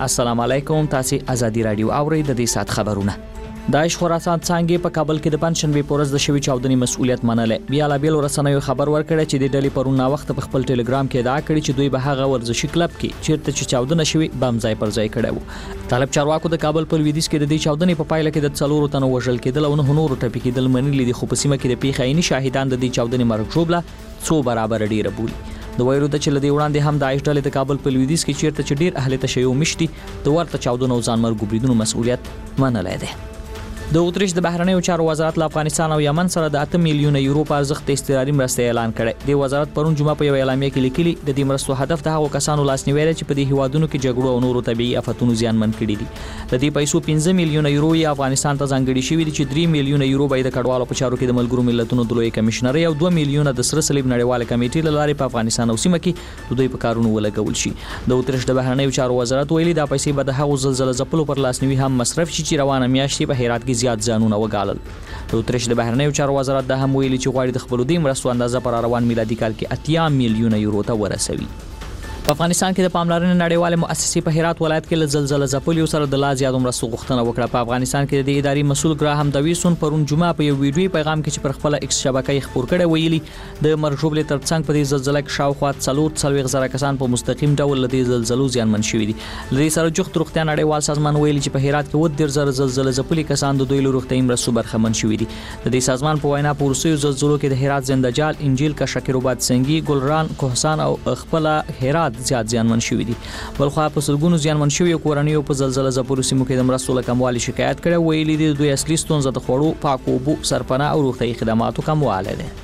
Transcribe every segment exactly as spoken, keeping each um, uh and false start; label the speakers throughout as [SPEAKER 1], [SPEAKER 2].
[SPEAKER 1] السلام علیکم. تاسو ازادي رادیو اورئ. د دې سات خبرونه. داعش خراسان څنګه په کابل کې د پنځشنبه پورز د شوی چاودنې مسؤلیت منلې. بیا لا بیل ورسنوي خبر ورکړی چې د ډلې پرون وخت په خپل ټلګرام کې ادعا کړې چې دوی به هغه ورزشي کلب کې چیرته چې چاودنه شوی بم ځای پر ځای کړی وو. طالب چارواکو د کابل په لویدیځ کې د دې چاودنې په پایله کې د څلورو تنو وژل کېدل او نه نورو ټپي کېدل منلي دي، خو په سیمه کې د پیښې عیني شاهدان د دې چاودنې مرګ ژوبله څو برابر ډیره بولي. د وایرو د چل دی وړاندې هم د داعش ډلې د کابل په لویدیځ کې چیرته چې ډیر اهل تشیع مشتي د ورته چاودنو ځان مرګ بریدونو مسؤلیت منلای دی. د اتریش د بهرنیو چارو وزارت له افغانستان او یمن سره د اته میلیونه یورو په ارزښت استقراري مرسته اعلان کړه. د وزارت پرون جمعه په یو اعلامیه کې لیکلي د دې مرستو هدف د هغو کسانو لاسنیوی دی چې په دې هیوادونو کې جګړو او نورو طبيعي آفتونو زیانمن کړي دي. د دې پیسو پنځه میلیونه یورو یې افغانستان ته ځانګړي شوي دي چې درې میلیونه یورو به د کډوالو په چارو کې د ملګرو ملتونو د لوی کمشنري او دوه میلیونه د سره صلیب نړیواله کمیټې له لارې په افغانستان او سیمه کې د دوی په کارونو ولګول شي. د اتریش د بهرنیو چارو وزارت ویلي دا پیسې به د هغو زلزلې ځپلو پر لاسنیوي هم مصرف شي چې روانه میاشت په هرات کې زیات ځانونه وګالل. د اتریش د بهرنیو چارو وزارت د هم ویلي چې غواړي د خپل د مرستو اندازه پر روان میلادي کال کې اتیا میلیونه یورو ته ورسوي. په افغانستان کې د پاملرنې نړیواله مؤسسې په هرات ولایت کې له زلزلې ځپلو سره د لا زیات مرستو غوښتنه وکړه. په افغانستان کې د اداري مسول ګراهم دویسون پرون جمعه په یو ویډیو پیغام کې چې پر خپل ایکس شبکې خبر کړي ویلي د مرجوبلې ترڅنګ په دې زلزلې کې شاوخوا څلور څلوېښت زره کسان په مستقیم ډول له دې زلزلو زیانمن شوي دي. له دې سره جوخت روغتیا نړیوال سازمان ویلي چې په هرات کې اووه دېرش زره زلزلې ځپلي کسان د دوی له روغتیايي مرستو برخمن شوي دي. د دې سازمان په وینا په وروستیو زلزلو کې د هرات زنده‌جال، انجیل، کشکیروباد، سنگي، ګلران، کوهستان او خپل هرات زیات زیانمن شوي دي. بلخوا په سلګونو زیانمن شوي کورنیو په زلزلې ځپلو سیمو کې د مرستو له کموالي شکایت کړي. ویلي دي دوی اصلي ستونزه د خوړو، پاکو اوبو، سرپناه او روغتیايي خدماتو کموالی دی.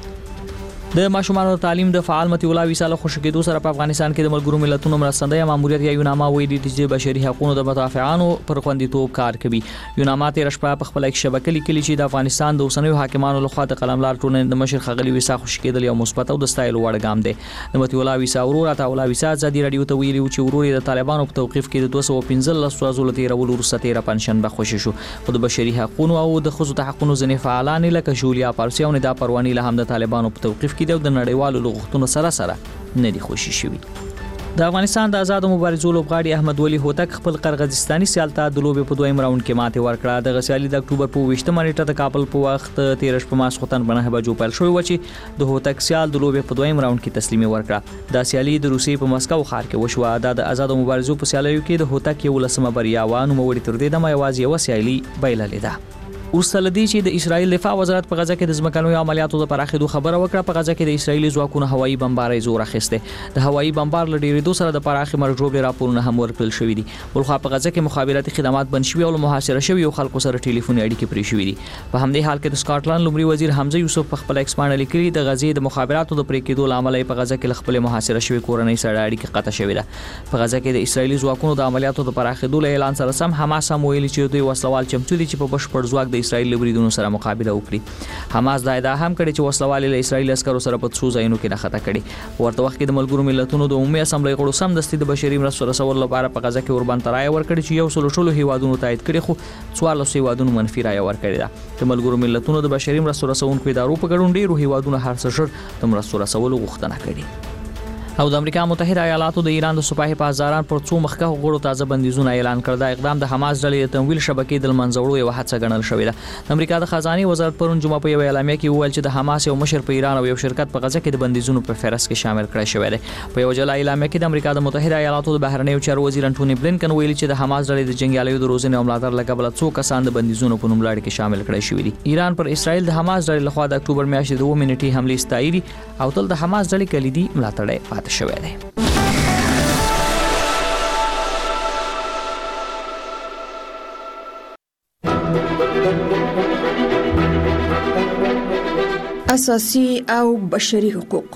[SPEAKER 1] د ماشومانو تعلیم د فعال متي الله وصاله خوشکېدو سره په افغانستان کې د ملګرو ملتونو مرستندوی ماموریت یا یوناما ویلي چې بشري حقوقو د مدافعانو پر خوندیتوب کار کوي. یوناما تیر شپه په خپل شبکې لیکلي چې د افغانستان د اوسنیو حاکمانو لخوا د قلملار ټولنې د مشر خغلی وصا خوشکېدل یو مثبت او د ستایلو وړ ګام دی. د متي الله وصا ورور عطا الله وصا ازادي رادیو ته ویلي چې ورور د طالبانو په توقيف کې د دوه سوه پنځلس ورځو لته رول وروسته تیر پنځشنبه خوشی شو. خو د بشري حقوقو او د خصوصي حقوقو ځنې فعالان لکه جولیا پارسي او ندا پرواني له هم د طالبانو په توقيف کې د نړیوالو لغښتونو سره سره نه دي خوشي شوي. د افغانستان د آزاد مبارزو لوبغاړي احمد ولی هوتک خپل قرغیزستاني سیال ته د لوبې په دویم راوند کې ماته ورکړه. د غسیالي د اکتوبر په ویشتمه نیټه د کابل په وخت تیر شپه ماسختن بنه بجو پیل شوی و چې د هوتک سیال د لوبې په دویم راوند کې تسلیمي ورکړه. د سیالي د روسي په مسکو ښار کې وشو. د آزاد مبارزو په سیالیو کې د هوتک یو لسمه بریا و نو موري تر دې د مېواز یو سیالي بایللې ده. ورسله دي چې د اسرایل دفاع وزارت په غزه کې د ځمکنیو عملیاتو د پراخېدو خبره وکړه. په غزه کې د اسرایلی ځواکونو هوایي بمبارۍ زور اخیسته. د هوایي بمبار له ډیرېدو سره د پراخې مرګ ژوبلې راپورونه هم ورکړل شوي دي. بلخوا په غزه کې مخابراتي خدمات بند شوي او محاصره شوي او خلکو سره ټلیفوني اړیکې پرې شوي دي. په همدې حال کې د سکاټلند لومړي وزیر حمزه یوسف په خپل ایکس باندې لیکلي د غزې د مخابراتو د پرې کېدو لامل په غزه کې خپل محاصره شوي کورنۍ سره اړیکې قطع شوي ده. په غزه کې د اسرایلی ځواکونو د عملیاتو د پراخېدو له اعلان سره سم حماس هم ویلي چې دوی وسلوال چمتو دي چې په بشپړ ځواک د اسرایل لبریدونو سره مقابله وکړي. حماس دا ادعا هم کړې چې وسلوال له اسرایل عسکرو سره په څو ځایونو کې نښته کړي. ورته وخت کې د ملګرو ملتونو د عمومي اسمبلی غړو سم دستي د بشري مرستو رسول لپاره په غزه کې اوربان ترای ورکړي چې یو سلو شلو هیوادونو تایید کړي خو څوارلس هیوادونو منفي رای ورکړي ده. د ملګرو ملتونو د بشري مرستو رسونکو ادارو په ګډون ډیرو هیوادونو هر څه شر د مرستو رسولو غوښتنه کړې. او د امریکا متحده ایالاتو د ایران د سپاهي په هزاران پر څو مخکې غړو تازه بندیزونه اعلان کړ. دا اقدام د حماس ډلې د تمویل شبکې د منځوړو یو هڅه ګڼل شوې ده. د امریکا د خزانه وزارت پرون جمعه په یو اعلامیه کې وویل چې د حماس یو مشر په ایران او یو شرکت په غزه کې د بندیزونو په فهرست کې شامل کړی شوی دی. په یو جلا اعلامیه کې د امریکا د متحده ایالاتو د بهرنیو چارو وزیر انټونی بلینکن ویلي چې د حماس ډلې د جنگیالیو د روزنې او ملاتړ لپاره څو کسان د بندیزونو په نوملړ کې شامل کړي شوی دي. ایران پر اسرائیل د حماس ډلې لخوا د اکتوبر میاشتې د دوه منټي حمله ستایي او تل د حماس ډلې کلیدي ملاتړ پاتې شوی دی.
[SPEAKER 2] اساسي او بشري حقوق.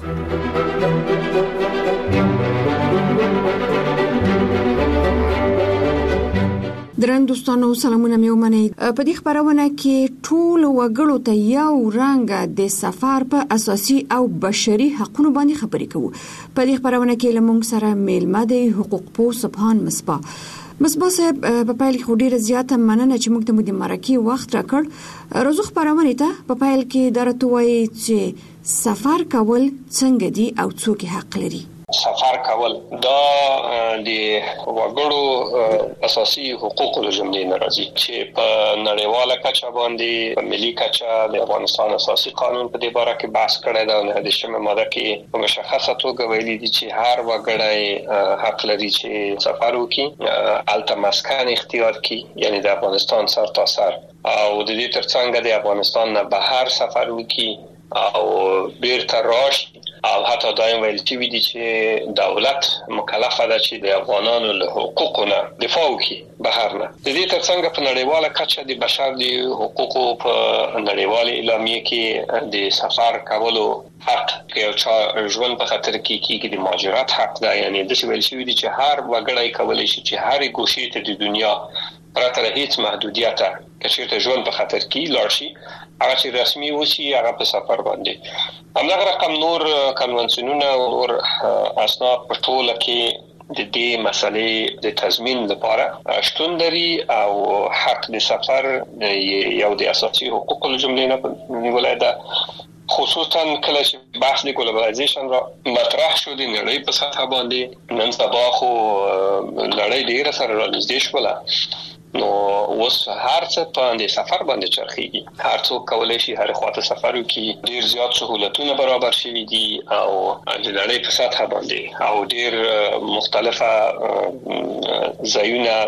[SPEAKER 2] درن دوستانو سلامونه مې ومنئ. په دې خبرونه کې ټول وګړو ته یو رنګ د سفر په اساسي او بشري حقوقو باندې خبرې کوو. په دې خبرونه کې لمونږ سره میلمه دی حقوق پو سبحان مصباح. مصباح صاحب په پایل کې ډیره زیاته مننه چې موږ ته مو د مرکې وخت راکړ. روزو خبرونه ته په پایل کې درته وایي چې سفر کول څنګه دي او څوک حق لري.
[SPEAKER 3] سفر کول دا د وګړو اساسي حقوقو له جملې نه راځي چې په نړیواله کچه باندې په ملي کچه د افغانستان اساسي قانون په دې باره کې بحث کړی دا نه د شمه ماده کې په مشخصه توګه ویلي دي چې هر وګړی حق لري چې سفر وکړي الته مسکن اختیار کړي یعنی د افغانستان سر تا سر او د دې ترڅنګ د افغانستان نه بهر سفر وکړي او بیرته راشي او حتی دایم ویل چې دي چې دولت مکلفه ده چې د افغانانو له حقوقونو دفاع وکړي بهر نه. د دې ترڅنګ په نړیواله کچه د بشر د حقوقو په نړیواله اعلامیه کې د سفر کولو حق یو چا ژوند په خطر کې کېږي د مهاجرت حق ده یعنی د څه ویل شوی دي چې هر وګړی کولای شي چې هر ګوشې ته د دنیا پرته له هیڅ محدودیت که چیرته ژوند په خطر کې لاړ شي هغه چې رسمي وشي هغه په سفر باندې همدغه رقم نور کنونسیونونه او نور اسناد په ټوله کې د دې مسلې د تضمین لپاره شتون لري او حق د سفر یو د اساسي حقوقو له جملې نه نیولای ده خصوصا کله چې بحث د ګلوبلایزیشن را مطرح شو د نړۍ په سطح باندې نن سبا خو نړۍ ډیره سره راځي شوله نو اوس هر څه په دې سفر باندې چرخيږي هر څوک کولای شي هر خواته سفر وکړي ډیر زیات سہولتونه برابر شوي دي او د نړۍ په سطح باندې او ډیر مختلفه ځایونه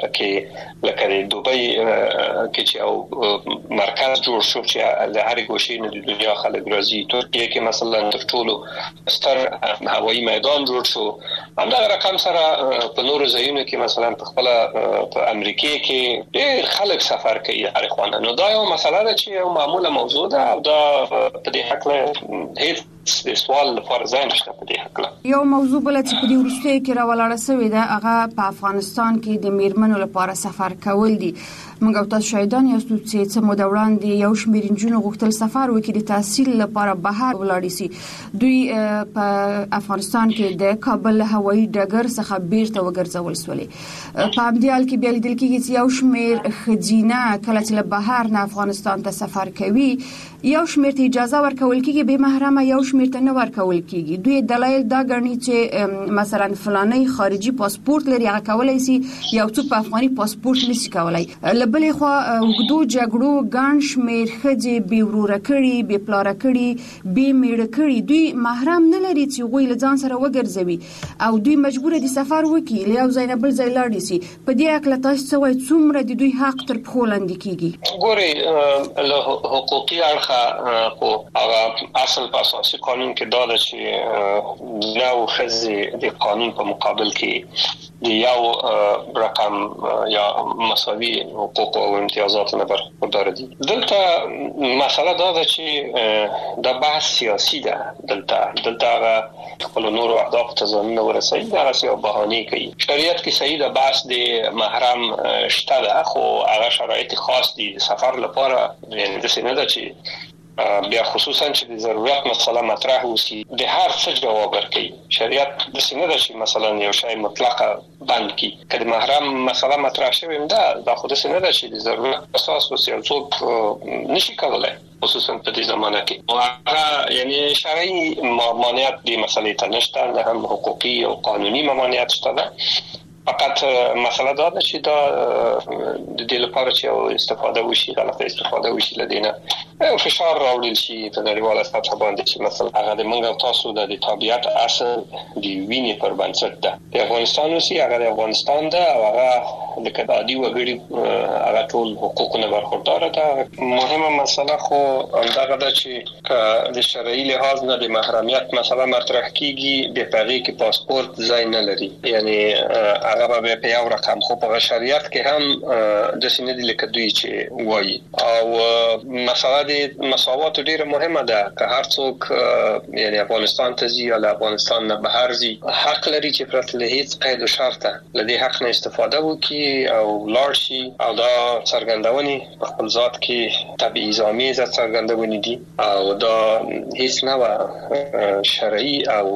[SPEAKER 3] کې لکه د دوبۍ کې چې او مرکز جوړ شو چې د هر ګوشې نه د دنیا خلک راځي ترکیه کې مثلا تر ټولو ستر هوایي میدان جوړ شو همدغه رقم سره په نورو ځایونو کې مثلا په خپل په امریکا کې ډېر خلک سفر کوي هر خوانه نو دا یو مسله ده چې یو معموله موضوع ده او دا په دې حق له هیڅ د سوال لپاره ځای نشته په دې حق له
[SPEAKER 2] یو موضوع بل چې په دې ورسته کې راولاړه شوې ده هغه په افغانستان کې د میرمنو لپاره سفر کول دي موږ تاسو شاهدان یو څه څه مو وړاندې یو شمېر نجونو غوښتل سفر وکړي د تحصیل لپاره بهر ولاړ شي دوی په افغانستان کې د کابل هوایي ډګر څخه بیرته وګرځول شولې په همدې حال کې بیا لیدل کېږي چې یو شمېر خځینه کله چې له بهر نه افغانستان ته سفر کوي یو شمېر ته اجازه ورکول کېږي به محرمه یو شمېر ته نه ورکول کېږي دوی دلایل دا ګڼي چې مثلا فلاني خارجي پاسپورت لري هغه کولای شي یو څوک په افغاني پاسپورت نشي کولای بلې خو وګړو جګړو ګڼ شمېر ښځې بې وروره کړي بې پلاره کړي بې میړه کړي دوی محرم نه لري چې هغوی له ځان سره وګرځوي او دوی مجبوره دي سفر وکړي له یو ځای نه بل ځای لاړ شي په دې هکله تاسو څه وایئ څومره د دوی حق تر پښو لاندې کېږي
[SPEAKER 3] ګورئ له حقوقي اړخه خو هغه اصل په اساسي قانون کې دا ده چې یو ښځې د قانون په مقابل کې د یو رقم یا مساوي حقوق او امتیازات نه برخوردار دي دلته مسله دا ده چې د بحث سیاسي ده دلته دلته خپل نور اهداف ته ځان ورسوي دا یو بهانه کوي شریعت کې صحیح ده بحث د محرم شته ده خو هغه شرایط خاص دي سفر لپاره یعنی د سینه ده چې بیا خصوصا چې د ضرورت مسله مطرح وسی د هر څه جواب ورکړي شریعت د سینه ده چې مثلا یو شی مطلقه بند کی کله محرم مسله مطرح شوی دا د خود سینه ده چې د ضرورت اساس وسی او څوک نشي کولای خصوصا په دې زمانه کې او هغه یعنی شرعي ممانعت د مسلې ته نشته نه هم حقوقي او قانوني ممانعت شته فقط مسله دا ده چې دا د دې لپاره چې استفاده وشي غلطه استفاده وشي لدينا فشار راوړل شي په نړیواله سطح باندې چې مثلا هغه د منګو تاسو د طبيعت اصل دی ویني پر بنسټ ده د افغانستان اوسي هغه د افغانستان ده او هغه د کډادي وګړي هغه ټول حقوقونه برخوردار ده مهمه مسله خو هغه ده چې د شرعي لحاظ نه د محرمیت مسله مطرح کیږي د پغې کې پاسپورت ځای نه لري یعنی هغه به په یو رقم خو په شریعت کې هم د سینې د لیکدوی چې وایي او مسله د مساوات ډیره مهمه ده که هر څوک یعنی افغانستان ته ځي یا افغانستان نه بهر ځي حق لري چې پرته له هیڅ قید او شرط له دې حق نه استفاده وکړي او لاړ شي او دا څرګندونې په خپل ذات کې تبعیض آمیز څرګندونې دي او دا هیڅ نه شرعي او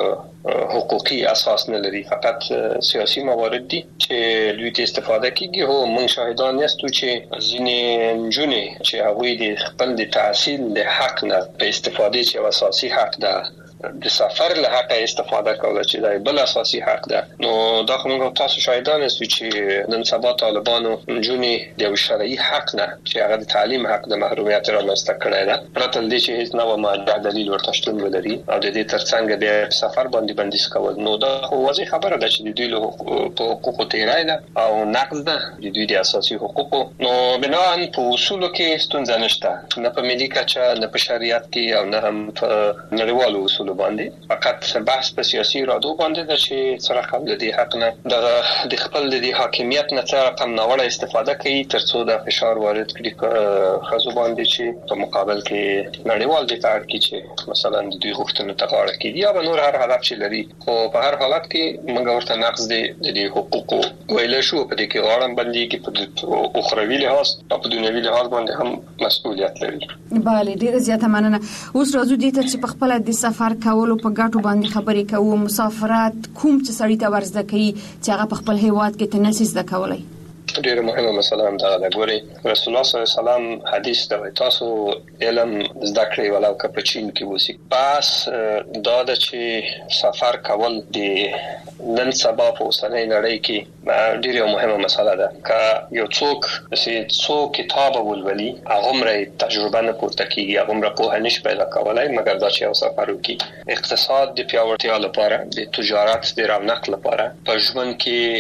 [SPEAKER 3] حقوقي اساس نه لري فقط سیاسي موارد دي چې دوی ته استفاده کیږي هو موږ شاهدان یاستو چې ځینې نجونې چې هغوی د خپل د تحصیل د حق نه په استفاده چې اساسي حق ده د سفر له حق استفاده کوله چې دا بل اساسي حق ده. نو دا کومه تاسو شاهدان یاست چې نن سبا طالبانو جونی د شرعي حق نه چې هغه د تعلیم حق د محرومیت رامنځته کړی ده، پرته له دې چې هیڅ نوې ماده دلیل ورته شتون ولري او د دې ترڅنګ بیا سفر باندې بندیز کول. نو دا خو واضح خبره ده چې د دوی له حقوقو تیری ده او نقض ده د دوی د اساسي حقوقو. نو بناً په اصولو کې ستونزه نشته، نه په ملي کچه نه په شریعت کې او نه هم په نړیوالو اصولو باندې، فقط بحث په سیاسي ارادو باندې ده چې سره قبل د حق نه د خپل د حاکمیت نه څخه رقم ناوړه استفاده کوي ترڅو د فشار وارد کړي خزو باندې چې په مقابل کې نړیوال د کار کې چې مثلا د دوی غوښتنو ته غاړه کیږي یا به نور هر هدف چې لري. خو په هر حالت کې موږ ورته نقض د د حقوقو ویل شو، په دې کې غاړه باندې کې په اخروی لحاظ او په دنیوي لحاظ باندې هم مسؤلیت لري.
[SPEAKER 2] بله، ډیره زیاته مننه. اوس راځو دې ته چې په خپل د سفر کولو په ګټو باندې خبرې کوو. مسافرت کوم چې سړی ته ورزده کوي چې هغه په خپل هیواد کې ته نشي زده کولای؟
[SPEAKER 3] ډیره مهمه مسله هم دا ده. ګوري رسول الله صلی الله علیه وسلم حدیث دی تاسو علم زده کړئ ولو که په چین کې وسی. پس دا د چې سفر کول د نن سبا په اوسنۍ نړۍ کې ډیره مهمه مسله ده. که یو څوک چې څو کتاب ولولي هغه مری تجربه نه پورته کیږي، هغه مری په هنيش پیدا کولای، مګر دا چې یو سفر وکړي اقتصاد د پیاوړتیا لپاره، د تجارت د رونق لپاره، په ژوند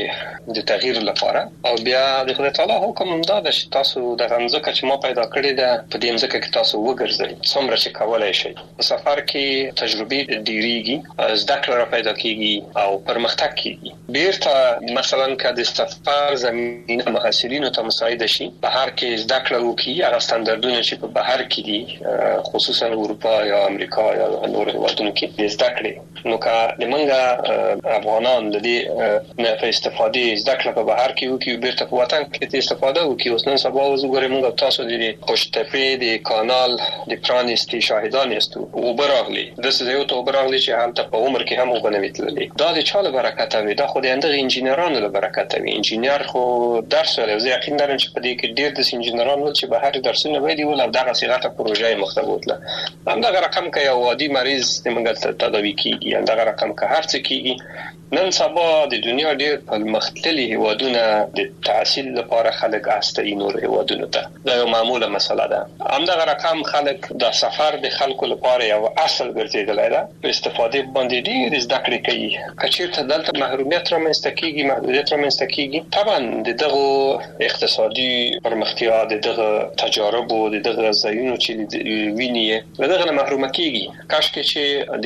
[SPEAKER 3] کې د تغییر لپاره او بیا د خدای تعالی حکم هم دا چې تاسو د غمزکه چې ما پیدا کړی ده په دې مزکه کې تاسو وګرځئ څومره چې کولای شئ. په سفر کې تجربې ډیریږي، زده کړه پیدا کیږي او پرمختګ کیږي. بیرته مثلا که د سفر زمینه محصلینو ته مساعد شي، بهر کې زده کړه وکړي، هغه ستاندردونه چې په بهر کې دي خصوصا اروپا یا امریکا یا نور هیوادونو کې زده کړي، نو که د منګه افغانان د دې نه په استفاده زده کړه په بهر کې وکړي بیرته وطن کې استفاده وکړي. اوس نن سبا وګورئ موږ تاسو د خوشتفې د کانال د پرانیستي شاهدان یاستو. او براغلی د څه یو ته براغلی چې هلته په عمر کې هم وبنویتللی. دا د چاله برکت وي، دا خو د اندغه انجینرانو له برکت وي. انجینر خو درس ولې زه یقین لرم چې په دې کې ډیر د انجینرانو ول چې به هر درسونه وایي ول او دغه صيغه پروژه مختلفه هم دغه رقم کې یو عادي مریض د منګل تداوی کیږي، دغه رقم کې هر څه کیږي. نن سبا د دنیا ډیر پرمختللي هیوادونه د تحصیل لپاره خلک استي نور هیوادونو ته، دا یو معموله مسله ده. همدغه رقم خلک د سفر د خلکو لپاره یو اصل ګرځیدلی ده، په استفاده باندې ډیر زده کړې کوي. کچیرته دلته محرومیت رامنځته کیږي، محدودیت رامنځته کیږي، طبعا د دغه اقتصادي پرمختیا، د دغه تجارب او د دغه ځایونو چې ویني له دغه محروم کیږي. کاشکې چې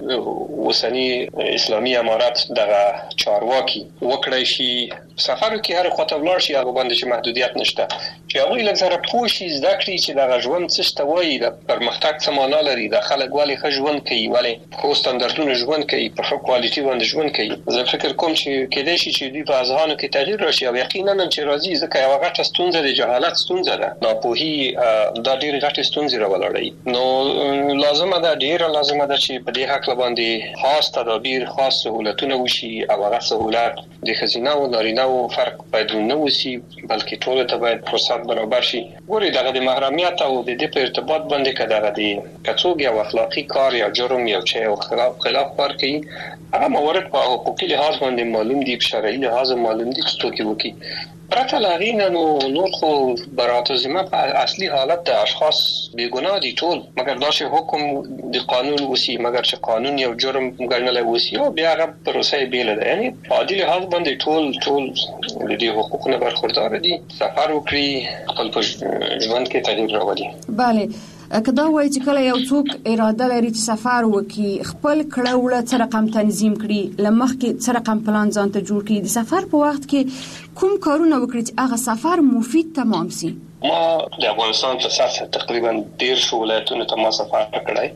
[SPEAKER 3] د وسنی اسلامي امارات دغه چارواکي وکړای شي سفر کې هر خواته ولاړ شي، هغه باندې چې محدودیت نشته، چې هغه لږ زره پوه شي، زده کړي چې دغه ژوند څه ته وایي، د پرمختګ څه معنا لري، د خلک ولې ښه ژوند کوي، ولې خو ستاندردونه ژوند کوي، په ښه کوالټي باندې ژوند کوي. زه فکر کوم چې کېدای شي چې دوی په اذهانو کې تغییر راشي او یقینا هم چې راځي، ځکه یو غټه ستونزه د جهالت ستونزه ده، ناپوهي دا ډېر غټه ستونزه راولړي. نو لازمه ده، ډېر لازمه ده چې په دې حق باندې خاص تدابیر، خاص سہولتونه وشي او هغه سہولت د خزینه او نارینه او فرق باید نه وسی، بلکې ټول ته باید فرصت برابر شي. ګوري دغه د محرمیت او د دې په ارتباط باندې کده غدي کڅوګ یا اخلاقی کار یا جرم یا چي او خلاف خلاف کار کوي، هغه موارد په حقوقي لحاظ باندې معلوم دي، په شرعي لحاظ معلوم دي چې توګه وکي. پرته لاغین نو نور خو برات ذمه په اصلي حالت د اشخاص بیګناه دي ټول، مګر دا چې حکم د قانون وسی، مګر چې قانون یو جرم ګڼل وسی او بیا هغه پروسه بیل ده، یعنی په عادي لحاظ باندې ټول ټول د دې حقوق نه برخوردار دي، سفر وکړي، خپل ژوند کې تغییر راولي.
[SPEAKER 2] bale کدا وای چې کله یو څوک اراده لري چې سفر وکړي، خپل کړه وړه څه رقم تنظیم کړي، لمخ کې څه رقم پلان ځان ته جوړ کړي، د سفر په وخت کې کوم کارونه وکړي چې هغه سفر مفید تمام سي.
[SPEAKER 3] ما د افغانستان په سطح تقریبا ډیر ولایتونو ته ما سفر کړی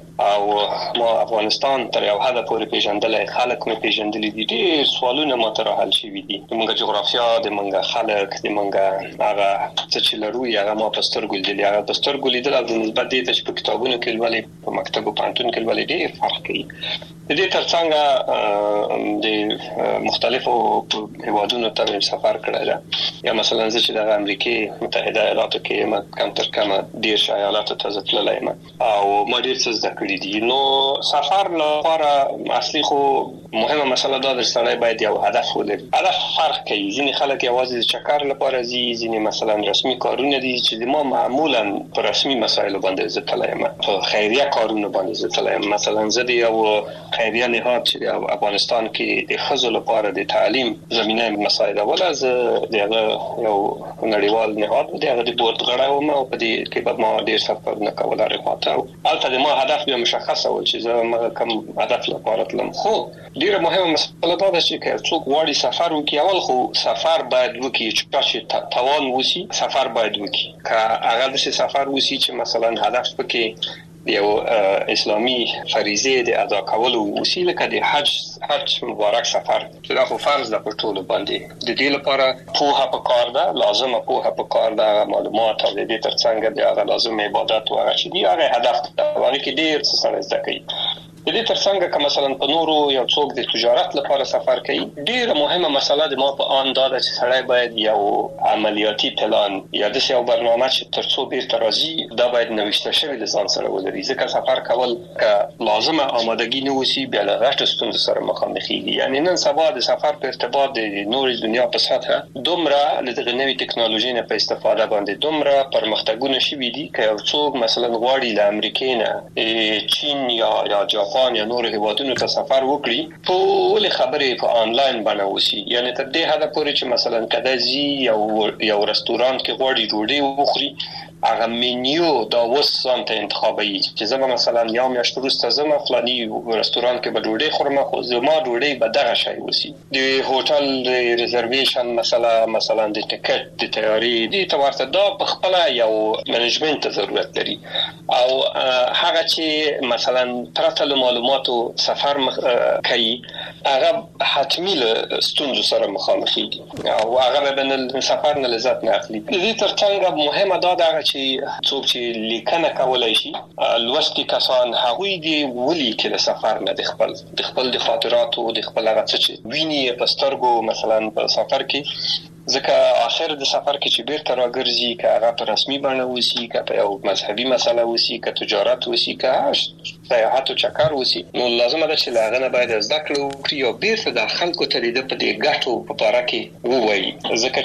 [SPEAKER 3] او ما افغانستان تر یو حد پورې پیژندلای، خلک مې پیژندلي دي، ډیر سوالونه ما ته راحل شوي دي، موږ جغرافیا، د موږ خلک، د موږ هغه څه چې لرو هغه ما په سترګو لیدل، هغه په سترګو لیدل او د نسبت دې ته چې په کتابونو کې ولې په مکتب او پانتون کې ولې ډیر فرق کوي. د دې ترڅنګ د مختلفو هیوادونو ته سفر کړی ده، یا مثلا زه چې د امریکای متحده ایالاتو کې ما کم تر کم ډیر ایالاتو ته ځتللی یم او ما ډیر څه زده کړي کړی دي. نو سفر لپاره اصلي خو مهمه مسله دا ده چې سړی باید یو هدف ولري. هدف فرق کوي. ځینې خلک یوازې د چکر لپاره ځي، ځینې مثلا رسمي کارونه دي چې ما معمولا په رسمي مسایلو باندې زه تللی یم، په خیریه کارونه باندې زه تللی یم. مثلا زه د یو خیریه نهاد چې د افغانستان کې د ښځو لپاره د تعلیم زمینه مسایل ولا زه دغه یو نړیوال نهاد د هغه د بورډ غړی وم او په دې کې به ما ډېر سفرونه کول راغواته. البته د ما هدف به مشخصه و چې زه کوم هدف لپاره تلم. خو ډیره مهمه مسله دا ده چې که څوک غواړي سفر وکړي، اول خو سفر باید وکړي چې توان وسی سفر باید وکړي. که هغه د سفر وسی چې مثلا هدف پکې یو اسلامی فریضه د ادا کولو وسیله کده حج حج مبارک سفر چې دا خو فرض ده په ټولو باندې. د دې لپاره پوهه پکار ده، لازمه پوهه پکار ده، معلومات او د دې ترڅنګ د هغه لازم عبادت او هغه چې دی هغه هدف ده. هغه کې ډیر څه سره زده کوي. د دې ترڅنګ که مثلا په نورو یو څوک د تجارت لپاره سفر کوي، ډیره مهمه مسله د ما په آن دا ده چې سړی باید یو عملیاتي پلان یا د یو برنامه چې ترڅو بیرته راځي دا باید نوښته شوی د ځان سره ولري. ځکه سفر کول که لازمه آمادګي نه وسی بیا له غټ ستونزو سره مخامخ کیږي. یعنی نن سبا د سفر په ارتباط د نورې دنیا په سطح دومره له دغه نوې ټکنالوژي نه په استفاده باندې دومره پرمختګونه شوي دي که یو څوک مثلا غواړي له امریکا نه چین یا یا جاپان یا نور هیوادونو ته سفر وکړي، ټول خبرې په آنلاین باندې وسی. یعنی تر دې حد پورې چې مثلا کله زی یو یو رستوران کې غواړي ډوډۍ وخوري، هغه منیو دا وسان ته انتخابي چې زما مثلا یو میاشت وروسته زما فلاني رستوران کې به ډوډۍ خورم، خو زما ډوډۍ به دغه شی وسی. د هوټل ریزرویشن مثلا مثلا د ټیکټ د تیاری د تورته دا په خپل یو منیجمنت ضرورت لري. او هغه چې مثلا پرته له معلوماتو سفر کوي هغه حتمی له ستونزو سره مخامخ کیږي او هغه به د سفر نه لذت نه اخلي. د دې ترڅنګ مهمه دا ده چې څوک چې لیکنه کولای شي، لوستي کسان هغوی دی ولي کې د سفر نه د خپل د خپل د خاطراتو د خپل هغه څه چې ویني په سترګو مثلا په سفر کې، ځکه اخر د سفر کې چې بیرته راګرځي که هغه په رسمي بڼه وسی، که په یو مذهبي مسله وسی، که تجارت وسی، که سیاحت او چکر وسی، نو لازمه ده چې لاغه نه باید زده کړو کړی او بیرته د خلکو ته د په دې ګټو په اړه کې ووایي. ځکه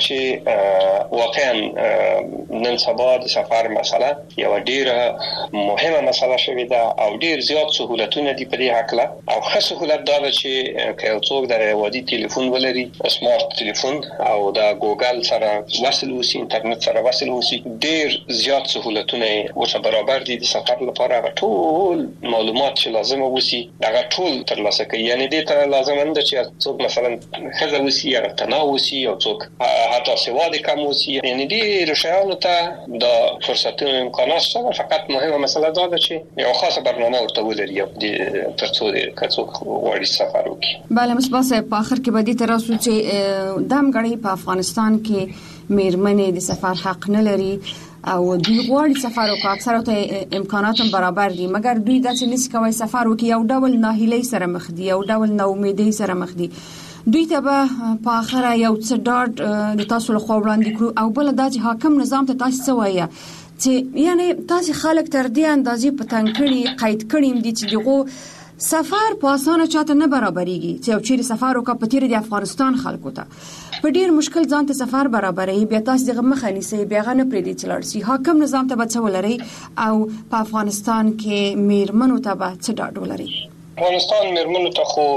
[SPEAKER 3] چې واقعا نن سبا د سفر مسله یو ډیره مهمه مسله شوې ده او ډیر زیات سہولتونه دي په دې حق له. او ښه سہولت دا ده چې که یو څوک د وادي ټلیفون ولري، سمارټ ټلیفون او د ګوګل سره وصل وسی، انټرنیټ سره وصل وسی، ډیر زیات سہولتونه ورته برابر دي د سفر لپاره. ټول معلومات چې لازمه وسی هغه ټول ترلاسه کوي. یعنی دې ته لازم نه ده چې څوک مثلا خزه وسی یا تناو وسی او څوک حتی سواد کم وسی. یعنی دې رشایانو ته د فرصتونو امکانات شته، فقط مهمه مسله دا ده چې یو خاصه برنامه ورته ولري ترڅو دې څوک غواړي سفر وکړي.
[SPEAKER 2] بله مصباح صاحب، په اخر کې به دې تر اوسه چې دام غړي په افغانستان کې میرمنې د سفر حق نه لري او دوی غواړي سفر وکړي، اکثره ته امکانات هم برابر دي، مګر دوی داسې نشي کوي سفر وکړي. یو ډول ناهیلي سره مخ دي، یو ډول ناامیدۍ سره مخ دي. دوی ته به په اخره یو څه ډاډ د تاسو له خوا وړاندې کړو. او بل دا چې حاکم نظام ته تاسو څه وایي چې یعنی تاسو خلک تر دې اندازې په تنګ کړي قید کړي دي چې دغه سفر په اسانه چاته نه برابرېږي چې یو چیرې سفر وکړه په تیر د افغانستان خلکو ته په ډیر مشکل ځان ته سفر برابرې، بیا تاسو دغه مخه نیسئ، بیا غنه پرې دي چلار سي. حاکم نظام ته به څه ولري او په افغانستان کې میرمنو ته به څه ډاډ ولري؟
[SPEAKER 3] افغانستان میرمنو ته خو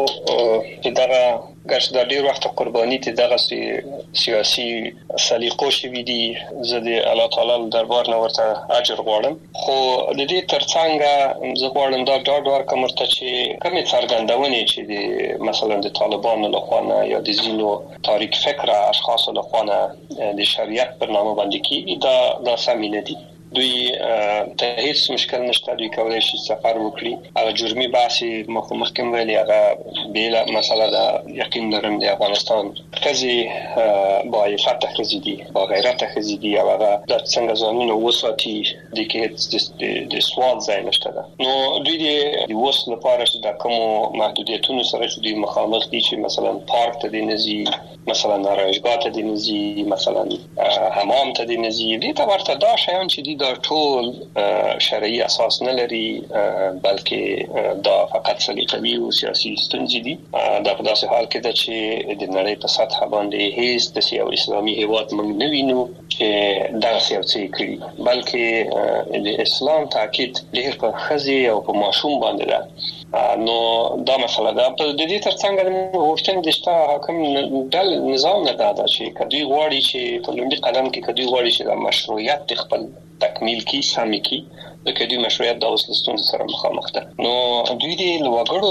[SPEAKER 3] دغه ګرځ د ډیر وخت قرباني ته دغه سیاسي سلیقو شوي دي. زه د الله تعالی دربار نه ورته اجر غواړم، خو د دې ترڅنګ زه غواړم دا ډاډ ورکړم ورته چې کومې څرګندونې چې د مثلا د طالبانو لخوا نه یا د ځینو تاریک فکره اشخاصو لخوا نه د شریعت پر نامه باندې کیږي دا دا سمې نه دي. دوی ته هیڅ مشکل نشته، دوی کولای شي سفر وکړي. هغه جرمي بحث مخکې ویلي هغه بیل مسله ده. یقین لرم د افغانستان خزي با عفت خزي دي با غیرت خزي دي او هغه د څنګه ځانونه وساتي د کې د سوال ځای نشته ده. نو دوی د وس لپاره چې د کوم محدودیتونو سره چې دوی مخامخ دي چې مثلا پارک ته د نزي، مثلا آرایشگاه ته د نزي، مثلا حمام ته د نزي، دي ته ورته دا شیان چې دي د ټول شرعي اساس نه لري، بلکې دا فقط سلیقوي او سیاسي ستونزې دي. دا په داسې حال کې ده چې د نړۍ په سطح باندې هیڅ د یو اسلامي هیواد موږ نه وینو چې دا څه څه کړي، بلکې د اسلام تاکید ډېر په ښځې او په ماشوم باندې ده. نو دا مسله ده. په دې ترڅنګ د وختن د شته حاکم ډل نظام نه دا چې کدی غواړي چې په لومړي قدم کې کدی غواړي چې د مشروعیت خپل تکمیل کی سامي کی د کدی مشروعیت د اوسلستون سره مخامخ ده. نو دوی د لوګړو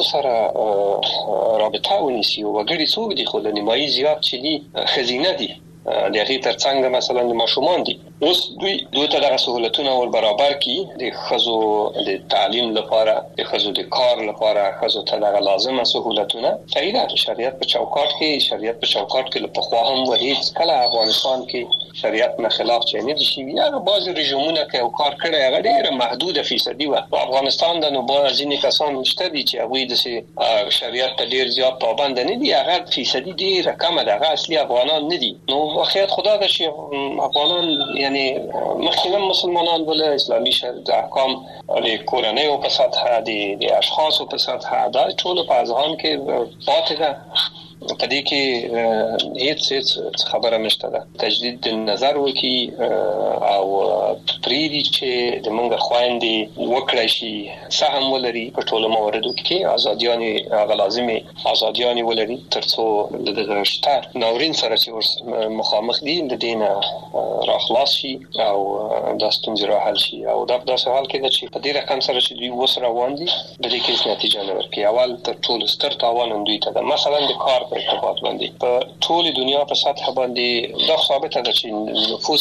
[SPEAKER 3] سره رابطه ونیسي او وګړي څوک دي خو د نیمایي زیات چې دي خزینه دي د هغې ترڅنګ مثلا د ماشومان دي. اوس دوی دوی ته دغه سهولتونه ور برابر کړي د ښځو د تعلیم لپاره، د ښځو د کار لپاره، ښځو ته دغه لازمه سهولتونه پیدا کړي. شریعت په چوکاټ کې شریعت په چوکاټ کې په خوا هم هیڅ کله افغانستان کې شریعت نه خلاف چې نه دي شي. هغه بعض رژیمونه کې او کار کړی هغه ډېره محدوده فیصدي و. په افغانستان د نو بعض ځینې کسان شته دي چې هغوی د شریعت ته ډېر زیات پابند نه دي، هغه فیصدي ډېره کمه ده، هغه اصلي افغانان نه دي. نو واقعیت خدا ده چې افغانان یعنی مخکې مسلمانان بل اسلامي شریعت احکام د کورنۍ او په سطح د اشخاص په سطح دا ټول په ځان کې پاتې ده. په دې کې هیڅ هیڅ خبره نشته ده. تجدید نظر وکي او پریدي چې د منګه خويندې وکړای شي سهم ولري په ټولو مواردو کې، ازاديان غلازمي ازاديان ولري ترڅو د شتار ناورین سره چې مخامخ دي د دینه راخلاص شي او د ستونزې را حل شي. او دا په داسې حال کې ده چې په دې رقم سره چې دوی وسره روان دي د دې کې نتیجه نه ورکړي. اول تر ټولو ستر تاوان دوی ته ده. مثلا د کار په ارتباط باندې په ټول دنیا په سطح باندې دا ثابت ده چې نفوس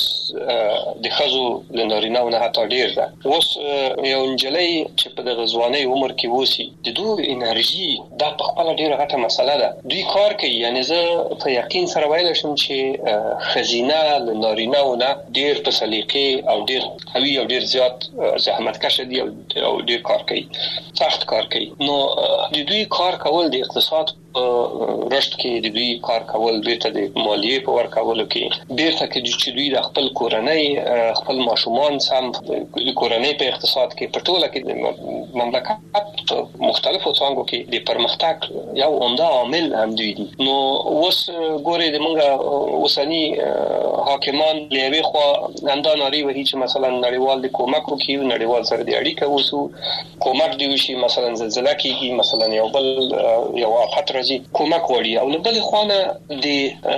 [SPEAKER 3] د ښځو له نارینه‌و نه حتی ډیر ده. اوس یو نجلۍ چې په د ځوانۍ عمر کې وسی د دوی انرژي دا په خپل ډیره غټه مسله ده. دوی کار کوي، یعنی زه په یقین سره ویل شم چې خزینه له نارینه‌و نه ډیر په سلیقې او ډیر قوي او ډیر زیات زحمت کش دي او ډیر کار کوي، سخت کار کوي. نو د دوی کار کول د اقتصاد رشد کې د دوی کار کول بیرته د مالیې په ورکولو کې بیرته کې چې دوی د خپل کورنۍ خپل ماشومان سم د کورنۍ په اقتصاد کې په ټوله کې د مملکت مختلفو څانګو کې د پرمختګ یو عمده عامل هم دوی دي. نو اوس ګورې د موږ اوسني حاکمان له یوې خوا همدا نارې وهي چې مثلا نړیوال د کومک وکړي، نړیوال سره د اړیکه وسو، کومک دی وشي، مثلا زلزلہ کېږي، مثلا یو بل یو آفت کومک وړي. او له بل خوانه د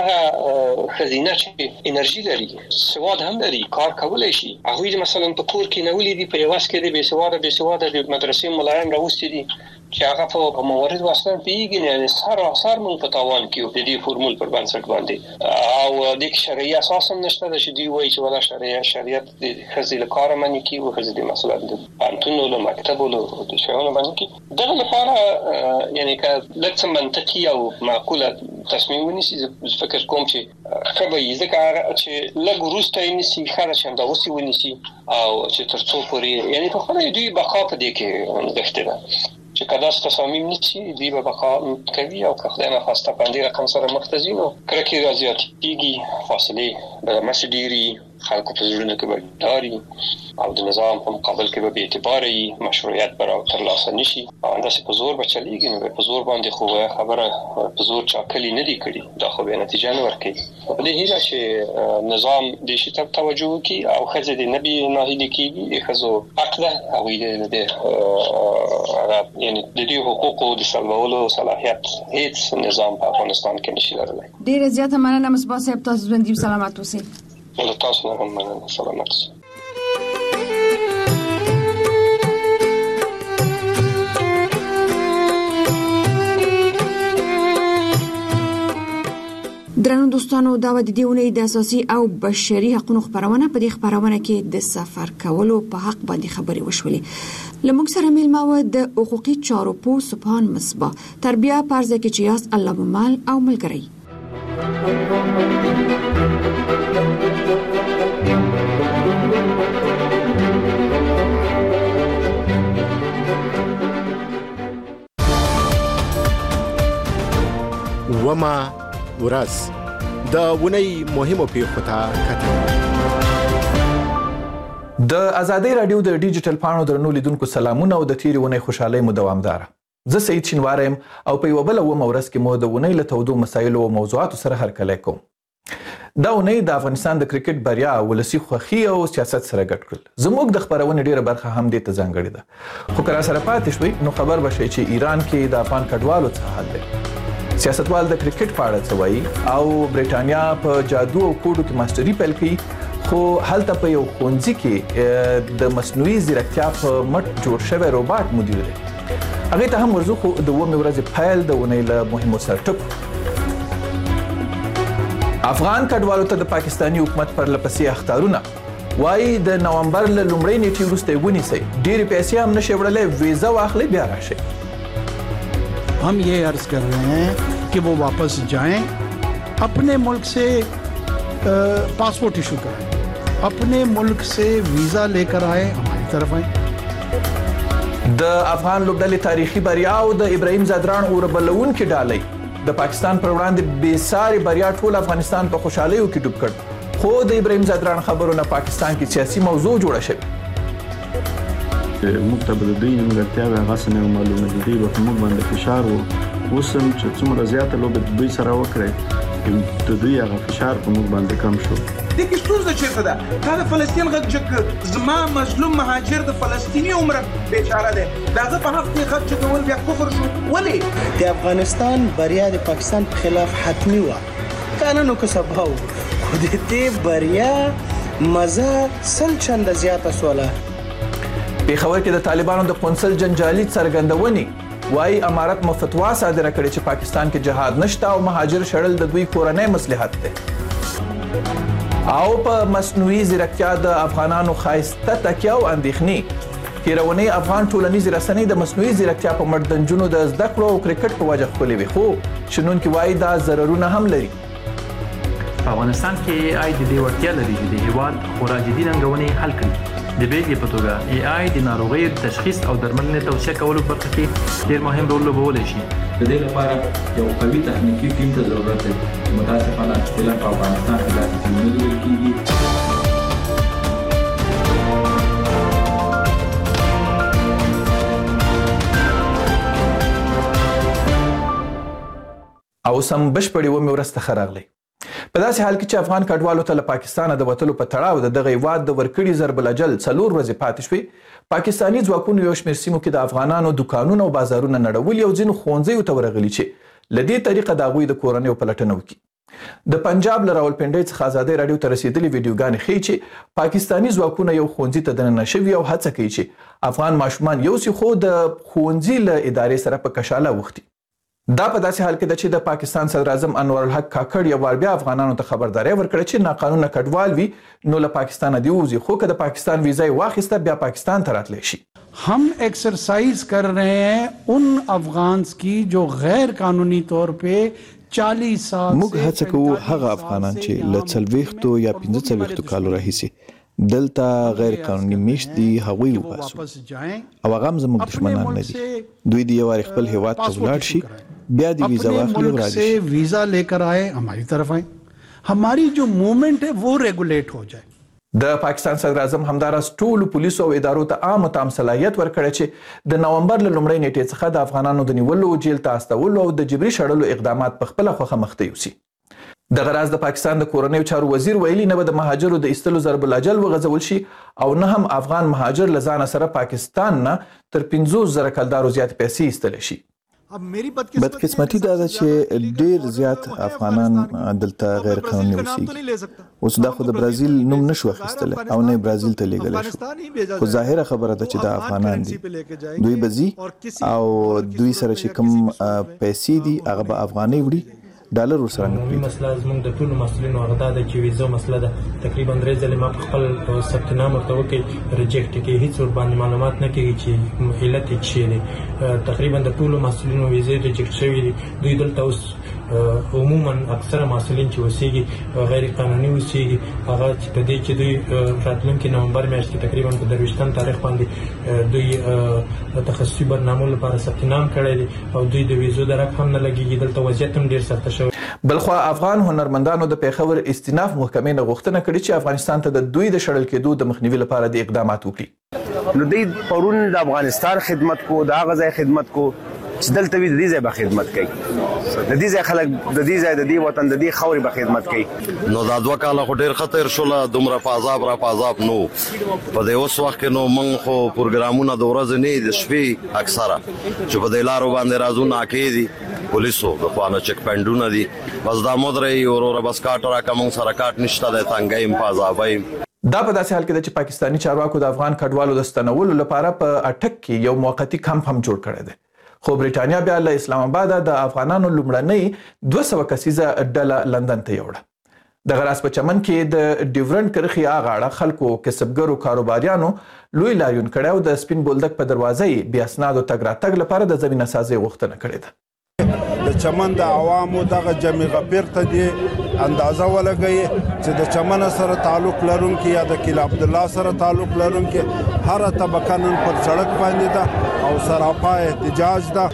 [SPEAKER 3] هغه خزینه چې انرژي لري، سواد هم لري، کار کولای شي، هغه مثلا په کور کې نه ولې دي په یواس کې د بې سواده بې سواده د مدرسې ملایم راوستي دي چې هغه په موارد واسطه پیږي نه سر اثر مون په تاوان کې د دې فورمول پر بنسټ باندې او د شرعي اساس هم نشته چې دی وایي چې ولا شرعي شریعت د خزې له کار منې کې او خزې د مثلا د پانتونو له مکتبو له د شیانو باندې کې دغه لپاره یعنی که لکه منطقي او معقوله تصمیم ونیسي. فکر کوم چې خبرې ځکه چې لږ وروسته یې نسی خرج هم دا اوسې ونیسي او چې ترڅو پورې یعنی په خپله دوی بقا په دې کې نغښتې ده چې کله ستاسو تصامیم نشي دی به بقا کوي او که خدای نخواسته باندې رقم سره مختزي نو کرکې راځيږي، فاصله به مسډيري، خلکو په ژوند کې برداري او د نظام په مقابل کې به اعتباري مشروعیت برابر ترلاسه نشي. انداسه په زور به چلیږي، نو په زور باندې خو خبره په زور چاکلی نه دی کړی، دا خو به نتیجه نه ورکړي. په دې هیله چې نظام د شي ته توجه وکړي او خزه د نبی ناهید کیږي، خزو حق ده او د یعنی د دې حقوقو د سلبولو صلاحیت هیڅ نظام په افغانستان کې نشي لرلی.
[SPEAKER 2] ډیره زیاته مننه مصباح صاحب، تاسو ژوندۍ او سلامت اوسئ.
[SPEAKER 3] له تاسو نه هم مننه، سلامت اوسئ.
[SPEAKER 2] درنو دوستانو، دا د دې ونې د اساسي او بشري حقوقو خبرونه په دې خبرونه کې د سفر کولو په حق باندې خبرې وشولې. لمونږ سره مېلمه و د حقوقي چارو پوه سبحان مصباح، تربیه پرځه کې چې یاست الله ممال او ملګری.
[SPEAKER 4] وما ورځ د ونی مهمو پیښو ته کتل.
[SPEAKER 5] د ازادي رادیو د ډیجیټل پاڼو درنو لیدونکو سلامونه او د تیری ونی خوشحالي مو دوامدار. زه سید شینوارم او په یو بل و مورس کې مو د ونی له تودو مسایلو او موضوعاتو سره هرکلی کوم. دا ونی د افغانستان د کرکټ بریا ولسی خوخي او سیاست سره ګډ کړل. زموږ د خبرونې ډیره برخه هم دې ته ځانګړې ده. خو که را سره پاتې شوي نو خبر بشئ چې ایران کې د افغان کډوالو څه حال دی. سیاستوال د کرکټ په اړه څه وایي او برېټانیا په جادو او کوډو کې ماستري پیل کوي، خو هلته په یو ښوونځي کې د مصنوعي ځیرکتیا په مټ جوړ شوی روباټ مدیر دی. هغې ته هم ورځو، خو د اوومې ورځې پیل د اونۍ له مهمو سرټکو. افغان کډوالو ته د پاکستاني حکومت پرله پسې اخطارونه، وایي د نومبر له لومړۍ نیټې وروسته یې ونیسئ، ډېرې پیسې هم نشئ وړلی، ویزه واخلئ بیا راشئ.
[SPEAKER 6] हम ये अर्ज कर रहे हैं कि वो वापस जाएं, अपने मुल्क से पासपोर्ट इशू कराएं, अपने मुल्क से वीज़ा लेकर आए, हमारी तरफ आए.
[SPEAKER 5] د افغان لوبډلې تاریخي بریا او د ابراهیم ځدراڼ اوربلونکې ډالۍ د پاکستان پر وړاندې بې ساري بریا ټول افغانستان په خوشحالیو کې ډوب کړ، خو د ابراهیم ځدراڼ خبرونه پاکستان کې سیاسي موضوع جوړه شوې.
[SPEAKER 7] موږ ته به د دوی نیمګړتیاوې هغسې نه معلومه دي، دوی به په موږ باندې فشار و اوس هم چې څومره زیاته لوبه د دوی سره وکړئ د دوی هغه فشار په موږ باندې کم شو.
[SPEAKER 8] دې کې ستونزه چېرته ده؟ تا د فلسطین غږ چې زما مظلوم مهاجر د فلسطیني عمره بیچاره دی، د هغه په حق کې غږ چکول بیا کفر شو. ولې؟
[SPEAKER 9] د افغانستان بریا د پاکستان په خلاف حتمي وه، که نه نو که سبا و، خو د دې بریا مزه سل چنده زیاته سوله.
[SPEAKER 5] پېښور کې د طالبانو د قونسل جنجالي څرګندونې وایي امارت مو فتوا صادره کړې چې پاکستان کې جهاد نشته او مهاجر شړل د دوی کورنۍ مصلحت دی. او په مصنوعي ځیرکتیا د افغانانو ښایسته تکیه او اندېښنې. تېرونۍ افغان ټولنیزې رسنۍ د مصنوعي ځیرکتیا په مټ د نجونو د زده کړو او کرکټ په وجه ښکلې وې، خو شنونکي وایي دا ضررونه هم لري.
[SPEAKER 10] په افغانستان کې ای آی د دې وړتیا لري چې د هېواد خورا جدي ننګونې حل کړي. د بیلګې په توګه ای آی د ناروغیو تشخیص او درملنې توصیه کولو برخه کې ډېر مهم رول لوبولی شي.
[SPEAKER 11] د دې لپاره یو قوي تخنیکي ټیم ته ضرورت دی. متاسفانه فعلا په افغانستان کې داسې ټیم نه لیدل کېږي.
[SPEAKER 5] او سم بشپړې اوومې ورځ ته ښه راغلی. په داسې حال کې چې افغان کډوالو ته له پاکستانه د وتلو په تړاو د دغه هېواد د ورکړي ضرب الاجل څلور ورځې پاتې شوې، پاکستاني ځواکونو یو شمېر سیمو کې د افغانانو دکانونه او بازارونه نړولي او ځینو ښوونځیو ته ورغلي چې له دې طریقه د هغوی د کورنیو پلټنه وکړي. د پنجاب له راولپنډۍ څخه ازادۍ راډیو ته رسېدلې ویډیوګانې ښیي چې پاکستاني ځواکونه یو ښوونځي ته دننه شوي او هڅه کوي چې افغان ماشومان یوسي، خو د ښوونځي له ادارې سره په کشاله اوښتي. دا په داسې حال کې ده چې د پاکستان صدر اعظم انور الحق کاکړ یو وار بیا افغانانو ته خبرداری ورکړه چې ناقانونه کډوال وي نو له پاکستانه دې ووځي، خو که د پاکستان ویزه یې واخیسته بیا پاکستان ته راتلی شي.
[SPEAKER 6] हम एक्सरसाइज कर रहे हैं उन अफगान्स की जो गैर कानूनी तौर पे चालीस साल
[SPEAKER 12] موږ هڅه کوو هغه افغانان چې له څلوېښتو یا پنځه څلوېښتو کالو راهیسې دلته غیر قانوني میشت دي هغوی وباسو، او هغه هم زموږ دښمنان نه دي. دوی د یو وار خپل هیواد ته ولاړ شي، بیا د ویزا واخلي او راځي.
[SPEAKER 6] ویزا لیکر آئے، हमारी तरफ आए, हमारी जो मूवमेंट है वो रेगुलेट हो जाए.
[SPEAKER 5] د پاکستان صدر اعظم همداراز ټولو پولیسو او ادارو ته عام تام صلاحیت ورکړی چې د نومبر له لومړۍ نیټې څخه د افغانانو د نیولو، جیل ته استولو او د جبري شړلو اقدامات په خپله خوښه مخته یوسي. دغه راز د پاکستان د کورنیو چارو وزیر ویلي نه به د مهاجرو د ایستلو ضرب الاجل وغځول شي او نه هم افغان مهاجر له ځانه سره پاکستان نه تر پنځوس زره کلدارو زیاتې پیسې ایستلی شي.
[SPEAKER 12] بدقسمتي دا ده چې ډیر زیات افغانان دلته غیر قانوني اوسېږي. اوس دا خو د برازیل نوم نشو اخیستلی او نه برازیل ته لیږلی شو، خو ظاهره خبره ده چې دا افغانان دي. دوی به ځي او دوی سره چې کوم پیسې دي هغه به افغانۍ وړي، ډالر ورسره نه پرېږدي.
[SPEAKER 13] مسله زموږ د ټولو مسؤلینو هغه دا ده چې ویزو مسله ده. تقریبا درې ځلې ما په خپل ثبت نام ورته وکړ، ریجیکټ کېږي، هېڅ ورباندې معلومات نه کېږي چې علت یې څه دی. تقریبا د ټولو مسؤلینو ویزې ریجیکټ شوي دي. دوی دلته اوس عموما اکثره مسؤلین چې اوسېږي غیر قانوني اوسېږي هغه چې په دې کې دوی راتلونکي نومبر میاشت کې تقریبا په درویشتم تاریخ باندې دوی تخصصي برنامو لپاره ثبت نام کړی دي او دوی د ویزو درک هم نه لګېږي. دلته وضعیت هم ډېر سخته شوی.
[SPEAKER 5] بلخوا افغان هنرمندانو د پیښور استیناف محکمې نه غوښتنه کړې چې افغانستان ته د دوی د شړل کېدو د مخنیوي لپاره د اقدامات وکړي.
[SPEAKER 14] نو دوی پرون د افغانستان خدمت کو د هغه ځای خدمت کو چې دلته وي د دې ځای به خدمت کوي، د دې ځای خلک د دې ځای د دې وطن د دې خاورې به خدمت کوي.
[SPEAKER 15] نو دا دوه کاله خو ډېر خطر شوله، دومره په عذاب را په عذاب نو په دې اوس وخت کې نو موږ خو پروګرامونه د ورځې نه د شپې اکثره چې په دې لارو باندې رازونه اکې دي پولیسو د خوانه چک پاینټونه دي، بس دا مدرې وروره بس کاټ راکه موږ سره کاټ نشته دی، تنګیم په عذابیم.
[SPEAKER 5] دا په داسې حال کې ده چې پاکستاني چارواکو د افغان کډوالو د ستنولو لپاره په اټک کې یو موقتي کمپ هم جوړ کړی دی، خو برېټانیا بیا له اسلام آباد د افغانانو لومړنۍ دوه سوه کسیزه ډله لندن ته یوړه. دغه راز په چمن کې د ډیورنډ کرښې اغاړه خلکو کسبګرو کاروباریانو لوی لاریون کړی او د سپین بولدک په دروازه یې بې اسنادو تګ راتګ لپاره د زمینه سازۍ غوښتنه کړې ده.
[SPEAKER 16] د چمن د عوامو دغه جمع غفیر ته دی اندازه ولګي چې د چمن سره تعلق لرونکي یا د کیلا عبد الله سره تعلق لرونکي هر طبقه نن پر سړک باندې ده او سراپا احتجاج ده.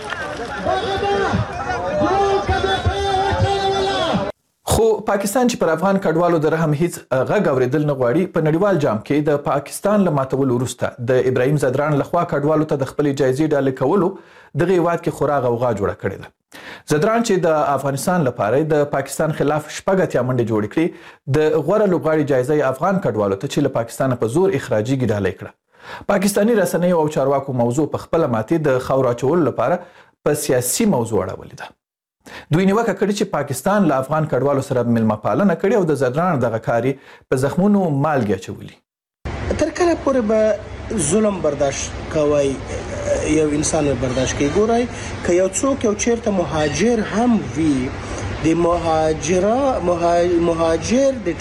[SPEAKER 5] خو پاکستان چې پر افغان کډوالو د رحم هیڅ غږ اورېدل نه غواړي، په نړیوال جام کې د پاکستان له ماتولو وروسته د ابراهیم ځدران لخوا کډوالو ته د خپلې جایزې ډالۍ کولو دغه هیواد کې خورا غوغا جوړه کړې ده. ځدران چې د افغانستان لپاره د پاکستان خلاف شپږ اتیا منډې جوړې کړې، د غوره لوبغاړي جایزه افغان کډوالو ته چې له پاکستانه په زور اخراجیږي ډالۍ کړه. پاکستاني رسنیو او چارواکو موضوع په خپله ماتې د خاورو اچولو لپاره په سیاسي موضوع اړولې ده. دوی نیوکه کړې چې پاکستان له افغان کډوالو سره مېلمه پالنه کړې او د ځدران دغه کاري په زخمونو مالګې اچولي.
[SPEAKER 9] تر کله پورې به ظلم برداشت کوي یو انسان برداشت کوي؟ ګورای که یو څوک یو چیرته مهاجر هم وي، د مهاجره مهاجر د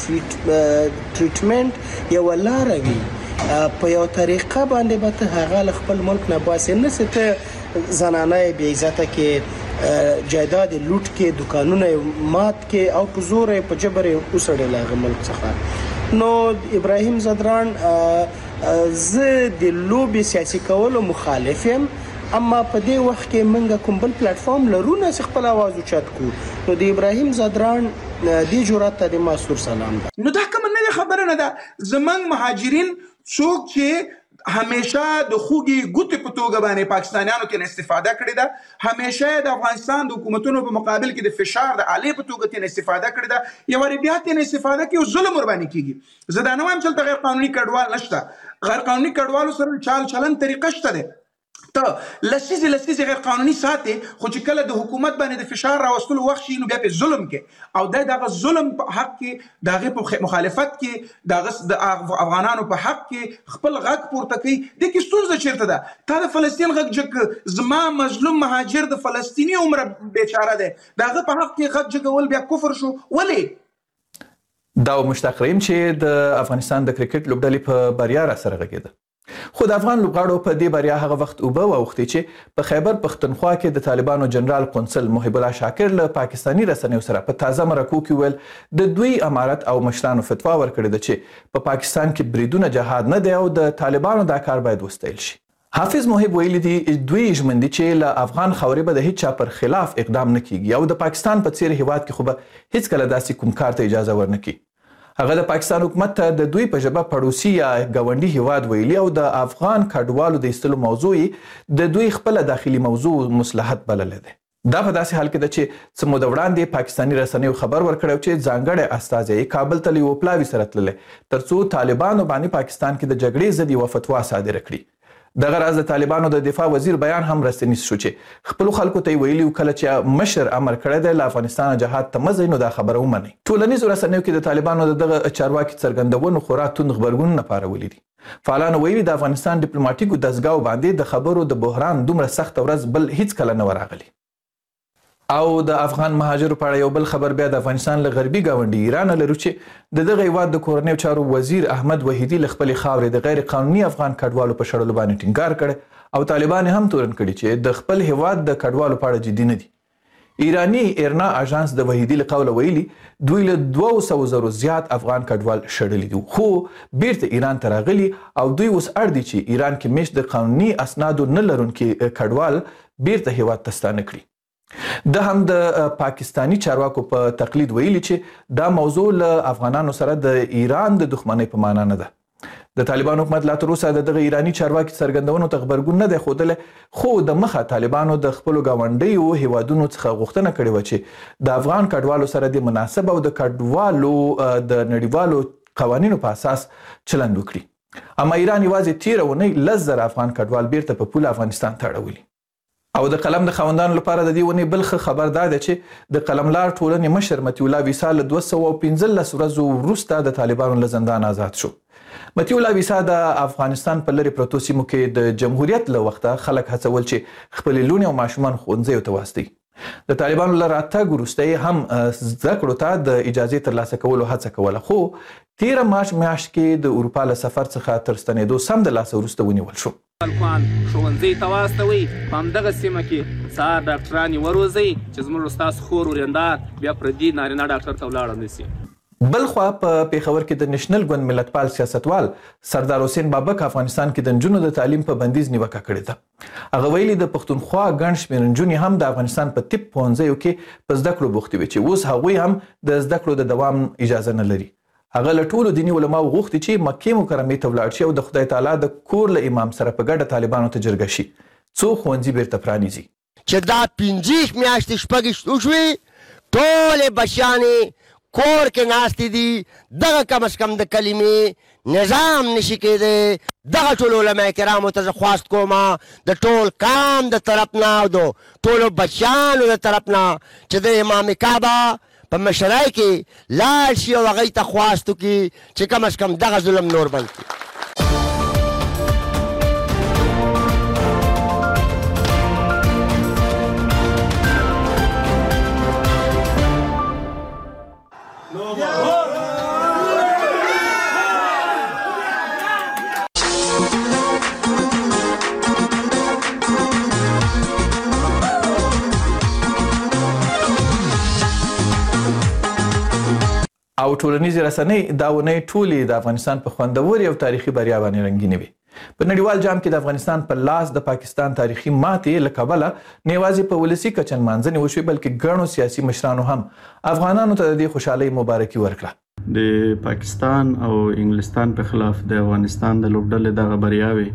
[SPEAKER 9] ټریټمنټ یو لار وي، په یو طریقه باندې به ته هغه خپل ملک نه باسي، نه ست زنانه بې عزته کې جایداد لوټ کې دکانونه مات کې او په زور په جبر اوسړل هغه ملک څخه. نو ابراهیم ځدران زه د لوبي سیاسي کولو مخالف یم، اما په دې وخت کې موږ کوم بل پلیټ فارم لرو نه چې خپل आवाज اوچت کو. نو د ابراهیم ځدران د جرأت ته د مسور سلام ده.
[SPEAKER 8] نو دا کوم نه خبره نه ده. زمنګ مهاجرین څوک چې همیشه د خوږی ګوتې په توګه باندې پاکستانیانو کې استفاده کړې ده، همیشه د افغانستان د حکومتونو په مقابل کې د فشار د اعلی په توګه کې استفاده کړې ده، یو ری بیا ته استفاده کوي او ظلم ور باندې کیږي. زه دا نه وایم چې غیر قانوني کډوال نشته، غیر قانوني کډوالو سره چال چلن طریقه شته ده، ته لسیزه لسیزه غیر قانوني ساتي، خو چې کله د حکومت باندې د فشار راوستلو وخت شي نو بیا په ظلم کې او دغه ظلم په حق کې دغه په مخالفت کې دغه د افغانانو په حق کې خپل غږ پورته کوي. د کې ستونزه چیرته ده؟ تا د فلسطین غږ جګ زما مظلوم مهاجر د فلسطینی عمر بیچاره ده، دغه په حق کې غږ جګول بیا کفر شو. ولی
[SPEAKER 5] دا مشتاق رحیم چې د افغانستان د کرکټ لوبډلې په بریا را سره غږیده، خو د افغان لوبغاړو په دې بریا هغه وخت اوبه واوښتې چې په خیبر پښتونخوا کې د طالبانو جنرال قونسل محب الله شاکر له پاکستاني رسنیو سره په تازه مرکو کې ویل د دوی امارت او مشرانو فتوا ورکړې ده چې په پاکستان کې بریدونه جهاد نه دی او د طالبانو دا کار باید وستایل شي. حافظ محب ویلي دي دوی ژمن دي چې له افغان خاورې به د هیڅ چا پر خلاف اقدام نه کیږي او د پاکستان په څیر هیواد کې خو به هیڅ کله داسې کوم کار ته اجازه ورنکړي. هغه د پاکستان حکومت ته د دوی په ژبه پړوسی یا ګاونډي هیواد ویلي او د افغان کډوالو د ایستلو موضوع د دوی خپل داخلي موضوع مصلحت بللی دی. دا په داسې حال کې ده چې څه موده وړاندې پاکستاني رسنیو خبر ورکړی چې ځانګړی استازی کابل ته له یوه پلاوي سره تللی ترڅو طالبانو باندې پاکستان کې د جګړې ضد یوه فتوا صادره کړي. دغه راز د طالبانو د دفاع وزیر بیان هم رسنیز شو چې خپل خلکو ته ویلي کله چې مشر امر کړی دی له افغانستان جهاد ته مزه نو دا خبره ومني. ټولنیزو رسنیو کې د طالبانو دغه چارواکي څرګندونو خورا توند غبرګونونه پارولي دي. فعالانو ویلي د افغانستان ډیپلوماټیکو دستګاو باندې د خبرو د بحران دومره سخت ورځ بل هیڅ کله نه ورغلی. او د افغان مهاجرو په اړه یو بل خبر بیا د افغانستان له غربي ګاونډي ایران لرو چې د دغه هیواد د کورنیو چارو وزیر احمد وحیدي له خپلې خاورې د غیر قانوني افغان کډوالو په شړلو باندې ټینګار کړی او طالبان هم تورن کړي چې د خپل هیواد د کډوالو په اړه جدي نه دي. ایرانی ایرنا اژانس د وحیدی له قوله ویلي دوی له دوه سوه زرو زیات افغان کډوال شړلي دي، خو بیرته ایران ته راغلي او دوی اوس اړ دي چې ایران کې میشت د قانوني اسنادو نه لرونکي کډوال بیرته هیواد ته ستانه کړي. د هم د پاکستانی چارواکو په تقلید ویلي چې دا موضوع له افغانانو سره د ایران د دښمنۍ په معنا نه ده. د طالبان حکومت لا تر اوسه دغه ایرانی چارواکي څرګندونو ته غبرګون نه دی ښودلی، خو د مخه طالبانو د خپلو ګاونډیو هیوادونو څخه غوښتنه کړې وه چې د افغان کډوالو سره د مناسب او د کډوالو د نړیوالو قوانینو په اساس چلند وکړي. اما ایران یوازې تیره اونۍ لس زره افغان کډوال بیرته په پوله افغانستان ته اړولي. او د قلم د خاوندانو لپاره د دې ونې بل ښه خبر دا ده چې د قلملار ټولنې مشر مطیع الله ویسا له دوه سوه پنځلس ورځو وروسته د طالبانو له زندان آزاد شو. مطیع الله ویسا د افغانستان په لرې پرتو سیمو کې د جمهوریت له وخته خلک هڅول چې خپلې لوڼې او ماشومان ښوونځیو ته واستوي. د طالبانو له راتګ وروسته یې هم زده کړو ته د اجازې ترلاسه کولو هڅه کوله، خو تیره مارچ میاشت کې د اروپا له سفر څخه تر ستنېدو سمدلاسه وروسته ونیول شو.
[SPEAKER 17] خپلوان ښوونځي ته واستوئ، په همدغه سیمه کې سهار ډاکټران یې وروزئ چې زموږ ستاسو خور ورېندار بیا پردي نارینه ډاکټر ته ولاړه نه سي.
[SPEAKER 5] بل خوا په پیښور کې د نېشنل ګوند ملتپال سیاستوال سردار حسین بابک افغانستان کې د نجونو د تعلیم په بندیز نیوکه کړې ده. هغه ویلي د پښتونخوا ګڼ شمېر نجونې هم د افغانستان په طب پوهنځیو کې په زده کړو بوختې وي چې اوس هغوی هم د زده کړو د دوام اجازه نه لري. هغه له ټولو دیني علماو غوښتي چې مکې مکرمې ته ولاړ شي او د خدای تعالی د کور له امام سره په ګډه طالبانو ته جرګه شي څو ښوونځي بیرته پرانیزي.
[SPEAKER 18] چې دا پنځه میاشتې شپږ وشوې ټولې بچیانې کور کې ناستې دي، دغه کم از کم د کلمې نظام نشي کېدی. دغه ټول علماء کرامو ته زه خواست کوم د ټول قام د طرف نه او د ټولو بچیانو د طرف نه چې د امام کعبه په مشرۍ کې لاړ شي او هغوی ته خواست وکړي چې کم از کم دغه ظلم نور بند کړي.
[SPEAKER 5] او ټولنیزې رسنۍ دا اونۍ ټولې د افغانستان په خوندورې او تاریخي بریا باندې رنګینې وي. په نړیوال جام کې د افغانستان په لاس د پاکستان تاریخي ماتې له کبله نه یوازې په ولسي کچه نمانځنې وشوې بلکې ګڼو سیاسي مشرانو هم افغانانو ته د دې خوشحالۍ مبارکي ورکړه.
[SPEAKER 7] د پاکستان او انګلستان په خلاف د افغانستان د لوبډلې دغه بریاوې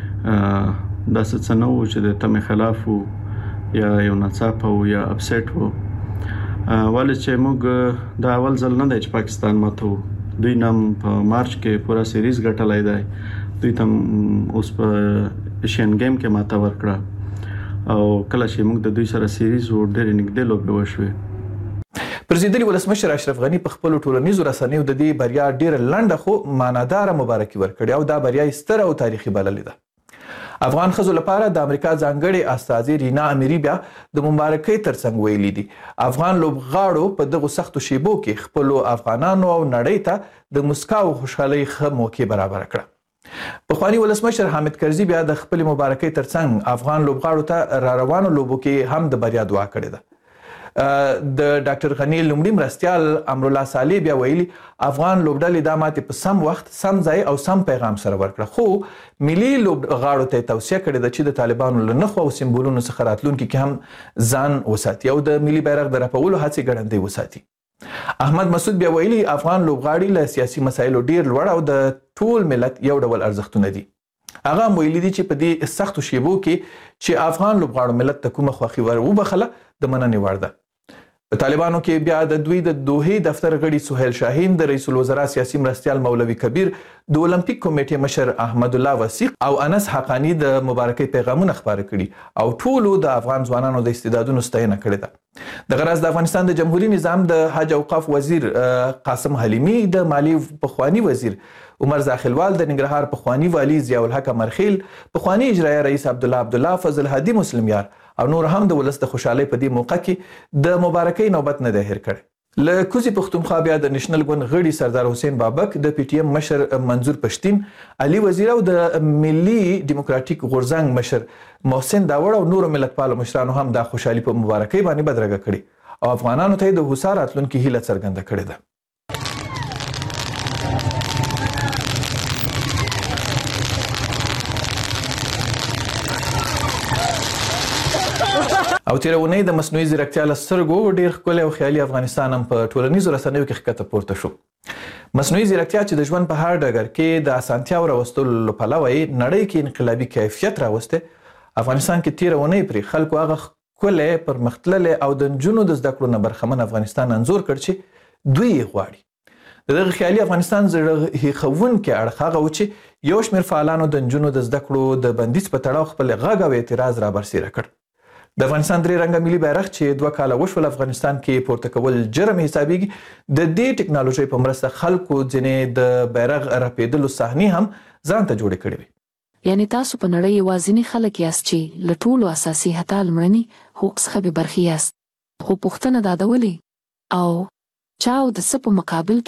[SPEAKER 7] داسې څه نه و چې د تمې خلاف وو یا یو ناڅاپه وو یا اپسیټ وو، ولې چې موږ د اول ځل نه دی چې پاکستان ماتو، دوی نم په مارچ کې پوره سیریز ګټلی دی، دوی ته اوس په ایشین گیم کې ماته ورکړه او کله چې موږ د دوی سره سیریز و ډېرې نږدې لوبې وشوې.
[SPEAKER 5] پرزیدلي ولسمشر اشرف غني په خپلو ټولنیزو رسنیو د دې بریا ډېره لنډه خو معناداره مبارکي ورکړې او دا بریا یې ستره او تاریخي بللې ده. افغان ښځو لپاره د امریکا ځانګړې استازي رینا امیري بیا د مبارکۍ ترڅنګ ویلي دي افغان لوبغاړو په دغو سختو شیبو کې خپلو افغانانو او نړۍ ته د مسکا او خوشحالۍ ښه موقع برابره کړه. پخواني ولسمشر حامد کرزي بیا د خپلې مبارکۍ ترڅنګ افغان لوبغاړو ته را روانو لوبو کې هم د بریا دعا کړې ده. د ډاکټر غني لومړي مرستیال امرالله صالح بیا ویلي افغان لوبډلې دا ماتې په سم وخت سم ځای او سم پیغام سره ورکړه، خو ملي لوبغاړو ته توصیه کړې ده چې د طالبانو له نښو او سمبولونو څخه راتلونکي کې هم ځان وساتي او د ملي بیرغ د رپولو هڅې ګړندۍ وساتي. احمد مسعود بیا ویلي افغان لوبغاړي له سیاسي مسایلو ډیر لوړ او د ټول ملت یو ډول ارزښتونه دي. هغه هم ویلي دي چې په دې سختو شیبو کې چې افغان لوبغاړو ملت ته کومه خوښي ور وبخله د مننې وړ ده. په طالبانو کې بیا د دوی د دوحې دفتر غړي سهیل شاهین، د رئیس الوزرا سیاسي مرستیال مولوي کبیر، د اولمپیک کمیټې مشر احمد الله وثیق او انس حقانی د مبارکۍ پیغامونه خپاره کړي او ټولو د افغان ځوانانو د استعدادونو ستاینه کړې ده. دغه راز د افغانستان د جمهوریت نظام د حج اوقاف وزیر قاسم حلیمي، د مالی پخوانی وزیر عمر زاخلوال، د ننګرهار پخوانی والی ضیاء الحق امرخیل، پخوانی اجرایه رئیس عبدالله عبدالله، فضل هادي مسلم یار او نور هم د ولس د خوشحالۍ په دې موقع کې د مبارکۍ نوبت نه دی هېر کړی. له کوزي پښتونخوا بیا د نېشنل ګوند غړي سردار حسین بابک، د پی ټی ایم مشر منظور پښتين، علي وزیر او د ملي ډیموکراتیک غورځنګ مشر محسن داوړ او نور ملتپال مشرانو هم د خوشحالي په مبارکۍ باندې بدرګه کړي او افغانانو ته د هوسا راتلونکي هیله څرګنده کړې ده. او تیر اونۍ د مصنوعي ځیرکتیا له سترګو ډېر ښکلی او خیالي افغانستان هم په ټولنیزو رسنیو کې ښکته پورته شو. مصنوعي ځیرکتیا چې د ژوند په هر ډګر کې د اسانتیاو راوستلو له پلوه یې نړۍ کې انقلابي کیفیت راوستی، افغانستان کې تیر اونۍ پرې خلکو هغه ښکلی پرمختللی او د نجونو د زده کړو نه برخمن افغانستان انځور کړ چې دوی یې غواړي. د دغه خیالي افغانستان زړه هیښوونکی اړخ هغه و چې یو شمېر فعالانو د نجونو د زده کړو د بندیز په تړاو خپل غږ او اعتراض رابرسېره کړ. د افغانستان درې رنګه ملي بیرغ چې دوه کاله وشول افغانستان کې پورته کول جرم حسابېږي، د دې ټکنالوژۍ په مرسته خلکو ځینې د بیرغ رپېدلو صحنې هم ځان ته جوړې کړې وې.
[SPEAKER 19] یعنې تاسو په نړۍ یوازیني خلک یاست چې له ټولو اساسي حتی لومړني حقوق څخه بې برخې یاست. خو پوښتنه دا ده ولې او چا او د څه په مقابل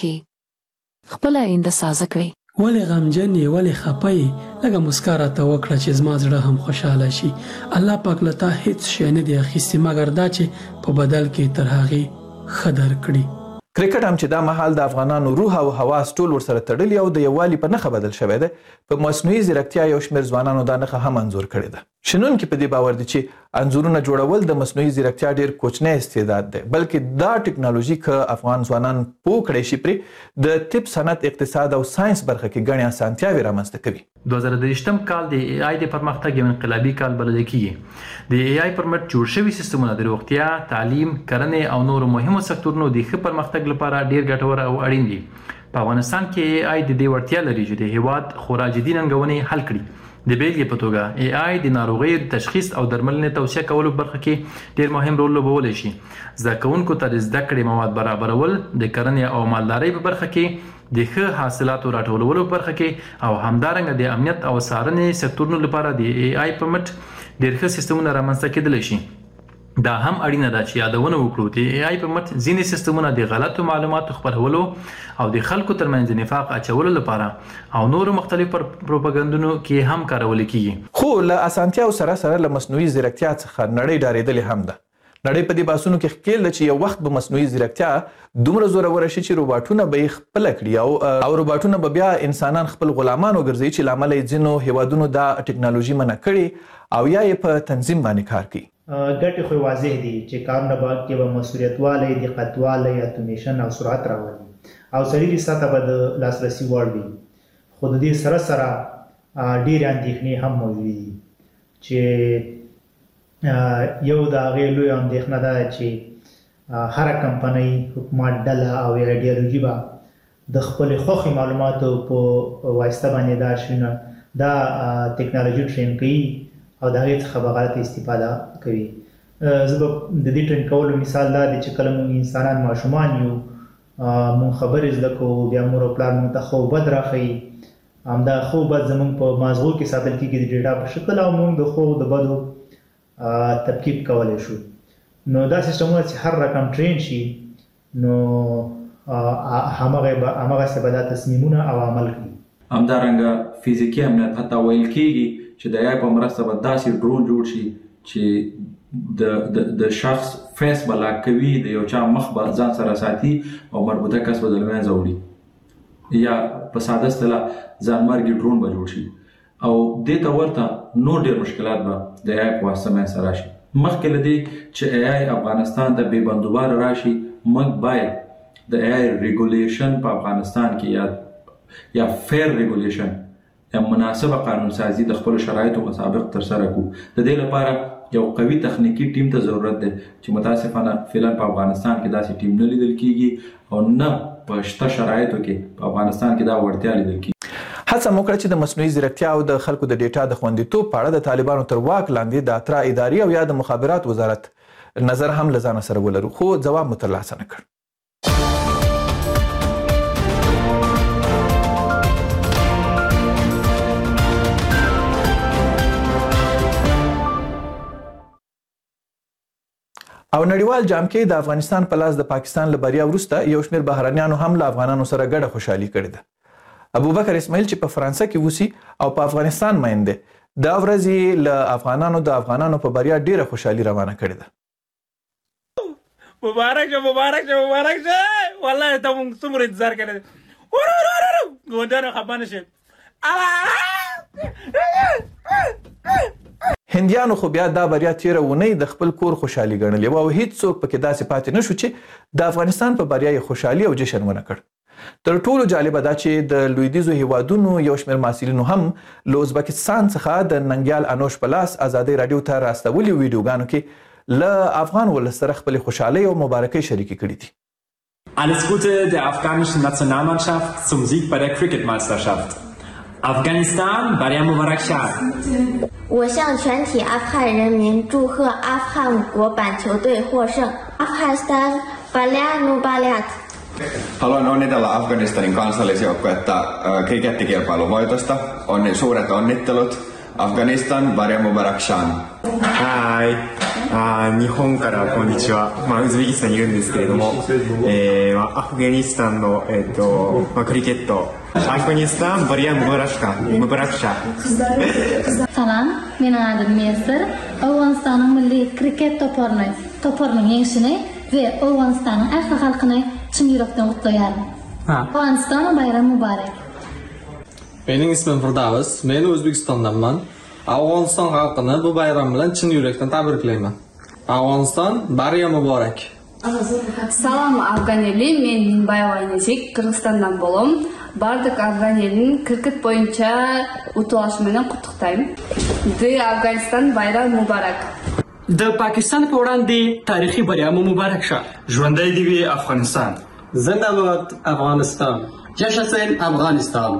[SPEAKER 19] کې خپله آینده سازه کړئ؟
[SPEAKER 20] ولې غمجن یې، ولې خفه یې؟ لږه مسکا راته وکړه چې زما زړه هم خوشحاله شي. الله پاک له تا هېڅ شی نه دی اخیستی مګر دا چې په بدل کې تر هغې ښه درکړي.
[SPEAKER 5] کرکټ هم چې دا مهال د افغانانو روح او حواس ټول ورسره تړلي او د یووالي په نښه بدل شوی دی، په مصنوعي ځیرکتیا یو شمېر ځوانانو دا نښه هم انځور کړې ده. شنونکي په دې باور دي چې انځورونه جوړول د مصنوعي ځیرکتیا ډېر کوچنی استعداد دی، بلکې دا ټکنالوژي که افغان ځوانان پوه کړی شي پرې د طب، صنعت، اقتصاد او ساینس برخه کې ګڼې اسانتیاوې رامنځته کوي.
[SPEAKER 10] دوه زره دېرشم کال د ای آی د پرمختګ یو انقلابي کال بلل کېږي. د ای آی پر مټ جوړ شوي سیستمونه د روغتیا، تعلیم، کرنې او نورو مهمو سکتورونو د ښه پرمختګ لپاره ډېر ګټور او اړین دي. په افغانستان کې ای آی د دې وړتیا لري چې د هیواد خورا جدي ننګونې حل کړي. د بیلګې په توګه ای آی د ناروغیو د تشخیص او درملنې توصیه کولو برخه کې ډېر مهم رول لوبولی شي. زده کوونکو ته د زده کړې مواد برابرول، د کرنې او مالدارۍ په برخه کې د ښه حاصلاتو راټولولو په برخه کې او همدارنګه د امنیت او څارنې سکتورونو لپاره د ای آی په مټ ډېر ښه سیستمونه رامنځته کېدلی شي. دا هم اړینه ده چې یادونه وکړو د ای آی په مټ ځینې سیستمونه د غلطو معلوماتو خپرولو او د خلکو ترمنځ نفاق اچولو لپاره او نورو مختلف پروپاګانډونو کې هم کارول کیږي.
[SPEAKER 5] خو له اسانتیاو سره سره له مصنوعي ځیرکتیا څخه نړۍ ډارېدلې هم ده. نړۍ په دې بحثونو کې ښکېل ده چې یو وخت به مصنوعي ځیرکتیا دومره زوروره شي چې روباټونه به یې خپله کړي او او روباټونه به بیا انسانان خپل غلامان وګرځوي چې له امله یې ځینو هیوادونو دا ټکنالوژي منع کړي او یا یې په تنظیم باندې کار کوي.
[SPEAKER 21] ګټې خو واضح دي چې کارونه به کې به مسؤلیتوالی، دقتوالی، اتومیشن او سرعت راولي او سړي سطح به د لاسرسي وړ وي. خو د دې سره سره ډېرې اندېښنې هم موجودې دي چې یو د هغې لویه اندېښنه ده چې هره کمپنۍ، حکومت ډله او ایډیالوژي به د خپلې خوښې معلوماتو په واسطه باندې دا شونه دا ټکنالوژي ټرین کوي او د هغې څخه به غلطه استفاده کوي. زه به د دې ټرین کولو مثال دا دی چې کله موږ انسانان ماشومان یو، موږ خبرې زده کوو، بیا مور او پلار موږ ته ښه او بد راښیي. همدا ښه او بد زموږ په مازغو کې ساتل کېږي د ډیټا په شکل او موږ د ښو او د بدو تفکیک کولی شو. نو دا سیستمونه چې هر رقم ټرین شي نو همغسې به دا تصمیمونه او عمل کوي.
[SPEAKER 11] همدارنګه فزیکي امنیت حتی ویل کېږي چې د ای په مرسته به داسې ډرون جوړ شي چې د د شخص فیس به لاک کوي، د یو چا مخ به ځان سره ساتي او مربوطه کس به د له منځه وړي، یا په ساده اصطلاح ځانمرګي ډرون به جوړ شي او دې ته ورته نور ډېر مشکلات به د ای په واسطه منځته راشي. مخکې له دې چې ای آی افغانستان ته بې بندوباره راشي، موږ باید د ای آی ریګولیشن په افغانستان کې یا یا فیر ریګولیشن یا مناسبه قانون سازي د خپل شرایطو مطابق ترسره کړو. د دې لپاره یو قوي تخنیکی ټیم ته ضرورت دی چې متاسفانه فعلا په افغانستان کې داسې ټیم نه لیدل کیږي او نه په شته شرایطو کې په افغانستان کې دا وړتیا لیدل کیږي. هڅه مو کړه چې د مصنوعي ځیرکتیا او د خلکو د ډیټا د خوندیتوب په اړه د طالبانو تر واک لاندې د اترا اداري او یا د مخابرات وزارت نظر هم له ځانه سره ولرو، خو ځواب مو ترلاسه نه کړ.
[SPEAKER 5] او نړیوال جام کې د افغانستان په لاس د پاکستان له بریا وروسته یو شمېر بهرنیانو هم له افغانانو سره ګډه خوشحالي کړې ده. ابوبکر اسماعیل چې په فرانسه کې اوسي او په افغانستان مین دی، دا ورځ یې له افغانانو د افغانانو په بریا ډیره خوشحالي روانه کړې ده.
[SPEAKER 1] مبارک شه مبارک شه مبارک شه، والله ته موږ څومره انتظار کړی دی. ګوندانو خفه نه شي.
[SPEAKER 5] هندیانو خو بیا دا بریا تیره اونۍ د خپل کور خوشحالي ګڼلې وه او هیڅوک پکې داسې پاتې نه شو چې د افغانستان په بریا یې خوشحالي او جشن ونه کړ. تر ټولو جالبه دا چې د لویدیځو هیوادونو یو شمېر محصلینو هم له ازبکستان څخه د ننګیال انوش په لاس ازادۍ راډیو ته راستولي ویډیوګانو کې له افغان ولس سره خپلې خوشحالۍ او مبارکۍ شریکې کړي دي.
[SPEAKER 22] Alles Gute der afghanischen Nationalmannschaft zum Sieg bei der Cricket-Meisterschaft. Afghanistan, Barya Mubarak Shah.
[SPEAKER 23] 我向全体阿富汗人民祝贺阿富汗国板球队获胜。Afghanistan, Barya Mubarak.
[SPEAKER 24] Haluan onnitella Afganistanin kansallisjoukkuetta krikeettikilpailun voitosta. Onni, suuret onnittelut. Afghanistan, Barya Mubarak Shah.
[SPEAKER 25] はい、あ日本からこんにちは、まあ、ウズベキスタンにいるんですけれども、えーまあ、アフガニスタンの、えーとまあ、クリケットアフガニスタンバリアムバラシカムバラクシャ
[SPEAKER 26] Salam, men adım Mesir. Afganistanın milli kriket toparını toparının yenişini ve Afganistanın arka halkını tüm yürekten kutlayarım. Afganistan'a bayram mübarek.
[SPEAKER 27] Benim ismim Firdavs, men O'zbekistondanman. Afg'oniston xalqini bu bayram bilan chin yurakdan tabriklayman. Afg'oniston Barya Muborak.
[SPEAKER 28] Salom Afg'on eli, men Minbayeva Aynazik, Qirg'izistondan bo'lom. Bardық Afg'on elini kriket bo'yicha o'tilishi bilan qutlaqlayman. د افغانستان bayram muborak.
[SPEAKER 29] د پاکستان په وړاندې تاریخي بریا مو مبارک شه.
[SPEAKER 30] ژوندی دی وي افغانستان.
[SPEAKER 29] زنده باد افغانستان.
[SPEAKER 30] جشن افغانستان.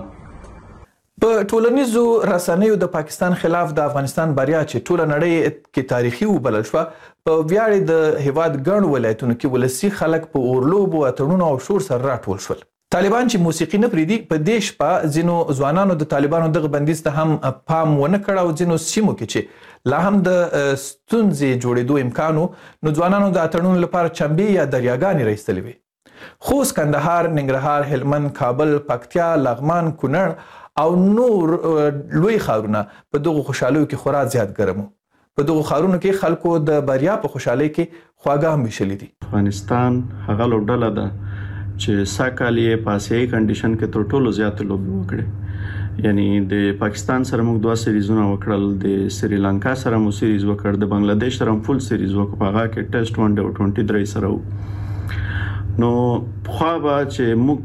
[SPEAKER 5] په ټولنیزو رسنیو د پاکستان خلاف د افغانستان بریا چې ټوله نړۍ کې تاریخي وبلل شوه، په ویاړې د هیواد ګڼ ولایتونو کې ولسي خلک په اورلوبو اتڼونو او شور سره راټول شول. طالبان چې موسیقي نه پرېږدي، په دې شپه ځینو ځوانانو د طالبانو دغه بندیز ته هم پام ونه کړ او ځینو سیمو کې چې لا هم د ستونزې جوړېدو امکان و، نو ځوانانو د اتڼونو لپاره چمبې یا دریاګانې راایستلې وې. خوست، کندهار، ننګرهار، هلمند، کابل، پکتیا، لغمان، کونړ او نور لوی ښارونه په دغو خوشحالیو کې خورا زیات ګرم وو. په دغو ښارونو کې خلکو د بریا په خوشحالۍ کې خواږه هم ویشلي دي.
[SPEAKER 7] افغانستان هغه لوبډله ده چې سږکال یې په آسیایي کنډیشن کې تر ټولو زیاتې لوبې وکړې. یعنی د پاکستان سره موږ دوه سیریزونه وکړل، د سریلانکا سره مو سیریز وکړ، د بنگلادیش سره هم فول سیریز وکړ، په هغه کې ټیسټ ون ډے او ټوینټي درې سره وو. نو پخوا به چې موږ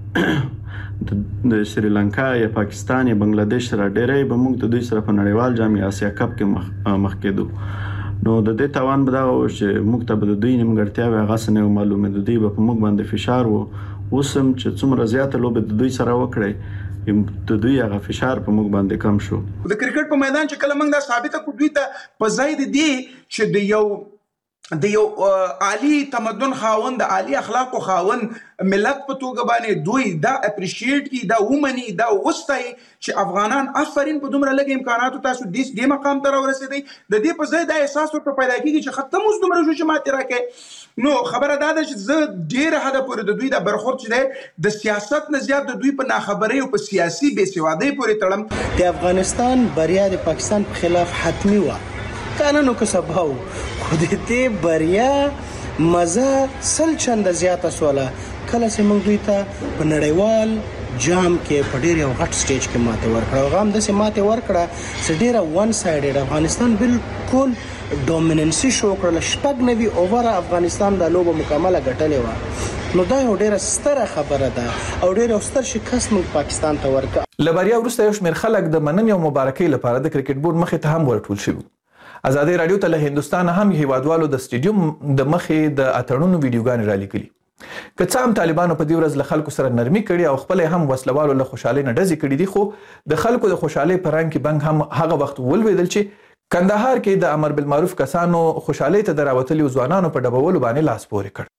[SPEAKER 7] د سریلانکا یا پاکستان یا بنگلادیش سره ډېری به موږ د دوی سره په نړیوال جام یا اسیا کپ کې مخ کېدو. نو د دې توان به دا و چې موږ ته به د دوی نیمګړتیاوې هغسې نه معلومې، د دوی به په موږ باندې فشار و. اوس هم چې څومره زیاته لوبې د دوی سره وکړئ، د دوی هغه فشار په موږ باندې کم شو.
[SPEAKER 8] د کرکټ په میدان چې کله موږ دا ثابته کړو دوی ته په ځای د دې چې د یو د یو عالی تمدن خاوند، د عالی اخلاقو خاوند ملت په توګه باندې دوی دا اپریشیټ کی، دا ومني، دا وستایي چې افغانان آفرین په دومره لږ امکاناتو تاسو دې مقام ته راورسېدئ. د دې په ځای دا احساس ورته پیدا کېږي چې ختم اوس دومره شو چې ماتې راکړې. نو خبره دا ده چې زه ډېره حده پورې د دوی دا برخورد چې دی د سیاست نه زیات د دوی په ناخبرۍ او په سیاسي بېسوادۍ پورې تړم.
[SPEAKER 9] د افغانستان بریا د پاکستان په خلاف حتمي وه، کانونو که سبا و، خو د دې بریا مزه سل چنده زیاته سوله کله چې موږ دوی ته په نړیوال جام کې په ډېر یو غټ سټیج کې ماتې ورکړه. هغه هم داسې ماتې ورکړه چې ډېره ون سایډډ افغانستان بالکل ډومیننسي شو کړله. شپږ نوي اووره افغانستان دا لوبه مکمله ګټلې وه. نو دا یو ډېره ستره خبره ده او ډېر یو ستر شکست موږ پاکستان ته ورکړه.
[SPEAKER 5] له بریا وروسته یو شمېر خلک د مننې او مبارکۍ لپاره د کرکټ بورډ مخې ته هم ورټول شوي. ازادۍ راډیو ته له هندوستان هم هیوادوالو د سټیډیوم د مخې د اتڼونو ویډیوګانې رالیکلي. که څه هم طالبانو په دې ورځ له خلکو سره نرمي کړې او خپل هم وسلوالو له خوشحالۍ نه ډزې کړي دي، خو د خلکو د خوشحالۍ په رنګ کې بنګ هم هغه وخت ولوېدل چې کندهار کې د امر بالمعروف کسانو خوشحالۍ ته د راوتلي ځوانانو په ډبولو باندې لاس پورې کړ.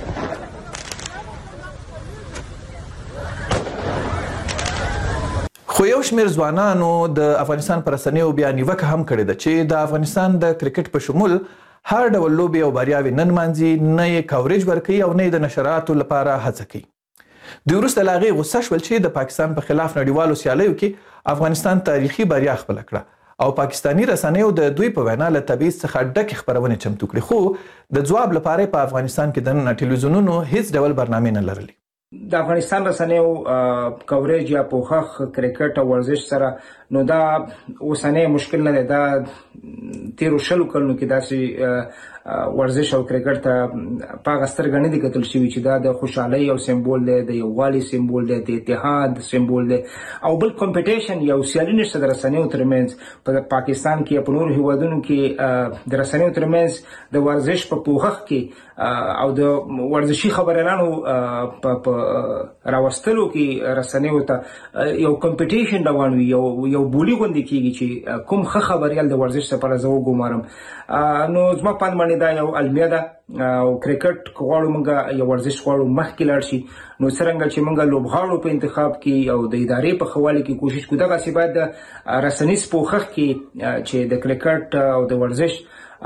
[SPEAKER 5] خو یو شمېر ځوانانو د افغانستان پر رسنیو بیا نیوکه هم کړې ده چې د افغانستان د کرکټ په شمول هر ډول لوبې او بریاوې نه نمانځي، نه یې کوریج ورکوي او نه یې د نشراتو لپاره هڅه کوي. دوی وروسته له هغې غوسه شول چې د پاکستان په خلاف نړیوالو سیالیو کې افغانستان تاریخي بریا خپله کړه او پاکستاني رسنیو د دوی په وینا له تبعیض څخه ډکې خپرونې چمتو کړې، خو د ځواب لپاره په افغانستان کې دننه ټلویزیونونو هیڅ ډول برنامې نه لرلې.
[SPEAKER 2] د افغانستان رسنیو کوریج یا پوښښ کرکټ او ورزش سره نو دا اوسنی مشکل نه دی. دا تیرو شلو کلونو کې داسې ورزش او کرکټ ته په هغه سترګه نه دي کتل شوي چې دا د خوشحالۍ یو سمبول دی، د یووالي سمبول دی، د اتحاد سمبول دی او بل کمپټیشن یو سیالي نشته د رسنیو ترمنځ. په پاکستان کې یا په نورو هیوادونو کې د رسنیو ترمنځ د ورزش په پوښښ کې او د ورزشي خبریالانو په راوستلو کې رسنیو ته یو کمپټیشن روان وي، یو یو بولي غوندې کېږي چې کوم ښه خبریال د ورزش لپاره زه وګمارم. نو زما په اند باندې دا یو المیه ده او کرکټ که غواړو موږ یو ورزش غواړو مخکې لاړ شي، نو څرنګه چې موږ لوبغاړو په انتخاب کې او د ادارې په ښه والي کې کوشش کوو، دغسې باید د رسنیز پوښښ کې چې د کرکټ او د ورزش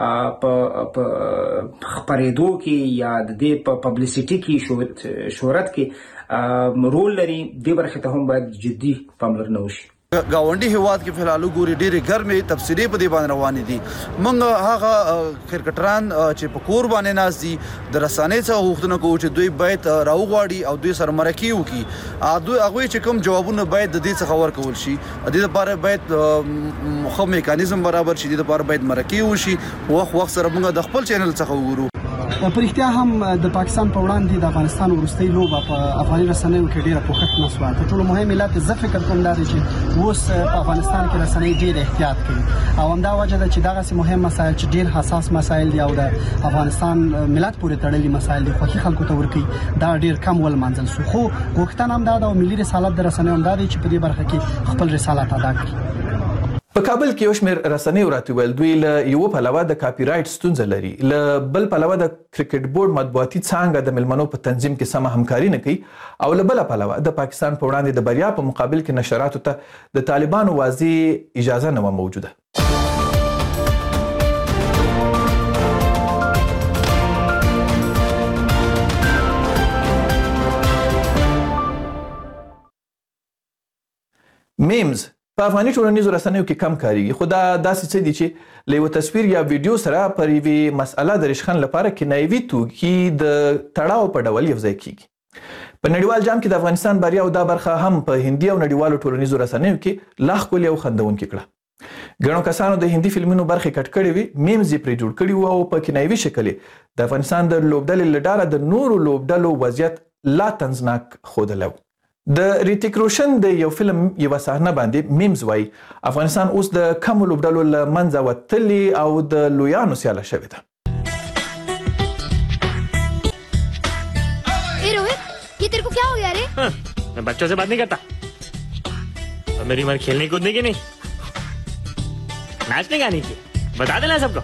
[SPEAKER 2] په خپرېدو کې یا د دې په پبلیسټي کې شهرت کې رول لري، دې برخې ته هم باید جدي پاملرنه وشي.
[SPEAKER 3] گاونډي هیواد کې فلحال ګوري ډېرې ګرمې تبصرې په دې باندې روانې دي. موږ هغه کرکټران چې په کور باندې ناست دي د رسنۍ څخه غوښتنه کوو چې دوی باید راوغواړي او دوی سره مرکې وکړي. دوی هغوی چې کوم جوابونه باید د دې څخه ورکول شي، د دې لپاره باید ښه میکانیزم برابر شي، د دې لپاره باید مرکې وشي. وخت وخت سره موږ د خپل چینل څخه وګورو.
[SPEAKER 4] په رښتیا هم د پاکستان په وړاندې د افغانستان وروستۍ لوبه په افغاني رسنیو کې ډېره پوښښ نه شوه. تر ټولو مهم علت زه فکر کوم دا دی چې اوس په افغانستان کې رسنۍ ډېر احتیاط کوي او همدا وجه ده چې دغسې مهم مسایل چې ډېر حساس مسایل دي او د افغانستان ملت پورې تړلي مسایل دي خوښي خلکو ته ورکوي، دا ډېر کم ولمانځل شو. خو غوښتنه هم دا ده او ملي رسالت د رسنیو هم دا دی چې په دې برخه کې خپل رسالت ادا کړي.
[SPEAKER 5] په کابل کې یو شمېر رسنیو راته وویل دوی له یوه پلوه د کاپي رایټ ستونزه لري، له بل پلوه د کرکټ بورډ مطبوعاتي څانګه د میلمنو په تنظیم کې سمه همکاري نه کوي او له بله پلوه د پاکستان په وړاندې د بریا په مقابل کې نشراتو ته د طالبانو واضح اجازه نه وه موجوده. میمز په افغاني ټولنیزو رسنیو کې کم کاریږي، خو دا داسې څه دي چې له یوه تصویر یا ویډیو سره پر یوې مسئله د ریشخند لپاره کنایوي توکي د تړاو په ډول یوځای کیږي. په نړیوال جام کې د افغانستان بریا او دا برخه هم په هندي او نړیوالو ټولنیزو رسنیو کې لا ښکلې او خندونکې کړه. ګڼو کسانو د هندي فلمونو برخې کټ کړې وي، میمز یې پرې جوړ کړي وو او په کنایوي شکل د افغانستان د لوبډلې له ډاره د نورو لوبډلو وضعیت لا طنزناک ښودلی و. د ریتیک روشن د یو فلم یوه صحنه باندې میمز وایي افغانستان اوس د کمو لوبډلو له منځه وتلی او د لویانو سیاله شوې ده.
[SPEAKER 6] ये तेरे को क्या हो गया रे? हाँ, मैं बच्चों से बात नहीं करता और मेरी उम्र खेलने कूदने की नहीं, नाचने गाने की, बता देना सबको.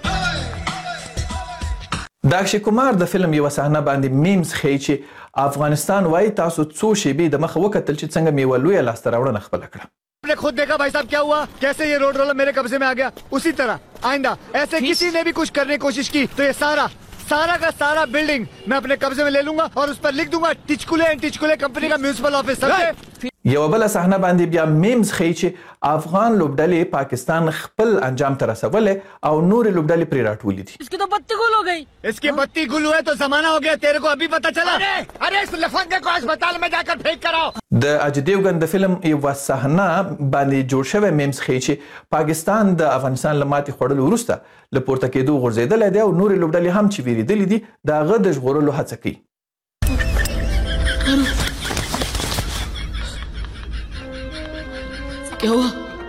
[SPEAKER 5] د اکشي کمار د فلم یوه صحنه باندې میمز ښیي چې افغانستان وایي تاسو څو شیبې د مخه وکتل چې څنګه مې یوه لویه لاسته راوړنه خپله کړه.
[SPEAKER 12] आपने खुद देखा भाई साहब क्या हुआ, कैसे ये रोड रोलर मेरे कब्जे में आ गया. उसी तरह आइंदा ऐसे किसी ने भी कुछ करने की कोशिश की तो ये सारा सारा का सारा बिल्डिंग मैं अपने कब्जे में ले लूंगा और उस पर लिख दूंगा टिचकुले एंड टिचकुले कंपनी का म्युनिसिपल ऑफिस.
[SPEAKER 5] یوه بله صحنه باندې بیا میمز ښیي چې افغان لوبډلې پاکستان خپل انجام ته رسولی او نورې لوبډلې پرې راټولې دي.
[SPEAKER 12] इसकी तो बत्ती गुल हो गई. इसकी बत्ती गुल हुए तो जमाना हो गया, तेरे को अभी पता चला. अरे इस लफंगे को अस्पताल में जाकर फेंक कर आओ.
[SPEAKER 5] د اجي دیوګن د فلم یوه صحنه باندې جوړ شوی میمز ښیي چې پاکستان د افغانستان له ماتې خوړلو وروسته له پورته کېدو غورځېدلی دی او نورې لوبډلې هم چې ویرېدلې دي د هغه د ژغورلو هڅه کوي.
[SPEAKER 12] क्या हुआ?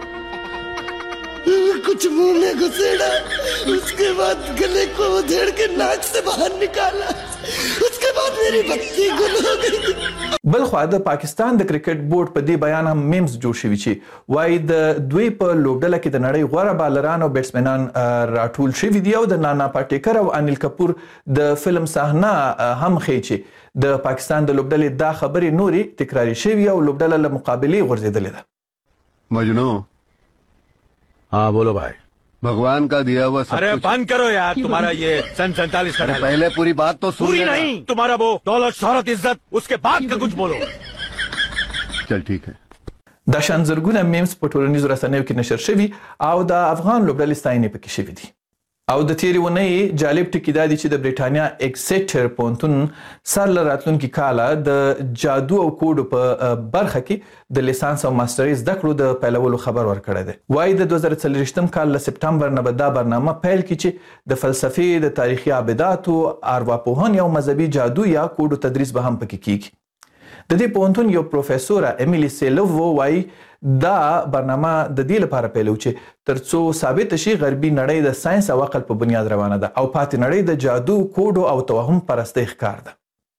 [SPEAKER 12] कुछ मुंह में घुसेड़ा, उसके बाद गले को उधेड़ के नाक से बाहर निकाला, उसके बाद मेरी बत्ती गुल हो गई.
[SPEAKER 5] بل خوا د پاکستان د کرکټ بورډ په دې بیان هم میمز جوړ شوي چې وایي د دوی په لوبډله کې د نړۍ غوره بالران او بیټسمنان راټول شوي دي او د نانا پاټیکر او انیل کپور د فلم صحنه هم ښیي چې د پاکستان د لوبډلې دا خبرې نورې تکراري شوي او لوبډله له مقابلې غورځېدلې ده.
[SPEAKER 13] मजनू. हाँ बोलो भाई.
[SPEAKER 10] भगवान का दिया हुआ सब
[SPEAKER 13] अरे
[SPEAKER 10] कुछ।
[SPEAKER 13] बंद करो यार तुम्हारा ये सन सैतालीस का
[SPEAKER 10] अरे
[SPEAKER 13] डायलॉग।
[SPEAKER 10] पहले पूरी बात तो सुन
[SPEAKER 13] पूरी
[SPEAKER 10] लेना।
[SPEAKER 13] नहीं, तुम्हारा वो दौलत शोहरत इज्जत उसके बाद का कुछ बोलो।
[SPEAKER 10] चल ठीक है।
[SPEAKER 5] دا شان زرګونه میمز په ټولنیزو رسنیو کې نشر شوي او د افغان لوبډلې ستاینې پکې شوي دي. او د تیرې اونۍ جالب ټکي دا دي چې د بریټانیا اکسیټر پوهنتون سر له راتلونکي کاله د جادو او کوډو په برخه کې د لیسانس او ماسټرۍ زده کړو د پیلولو خبر ورکړی دی. وایي د دوه زره څلوېښتم کال له سپټمبر نه به دا برنامه پیل کړي چې د فلسفې د تاریخي ابداتو ارواپوهنې او مذهبي جادو یا کوډو تدریس به هم پکې کیږي. د دې پوهنتون یو پروفیسوره امیلی سیلوو وایي دا برنامه د دې لپاره پیلو چې ترڅو ثابت شي غربي نړۍ د ساينس او عقل په بنیاد روانه ده او پاتې نړۍ د جادو کوډو او توهم پرستۍ ښکار ده.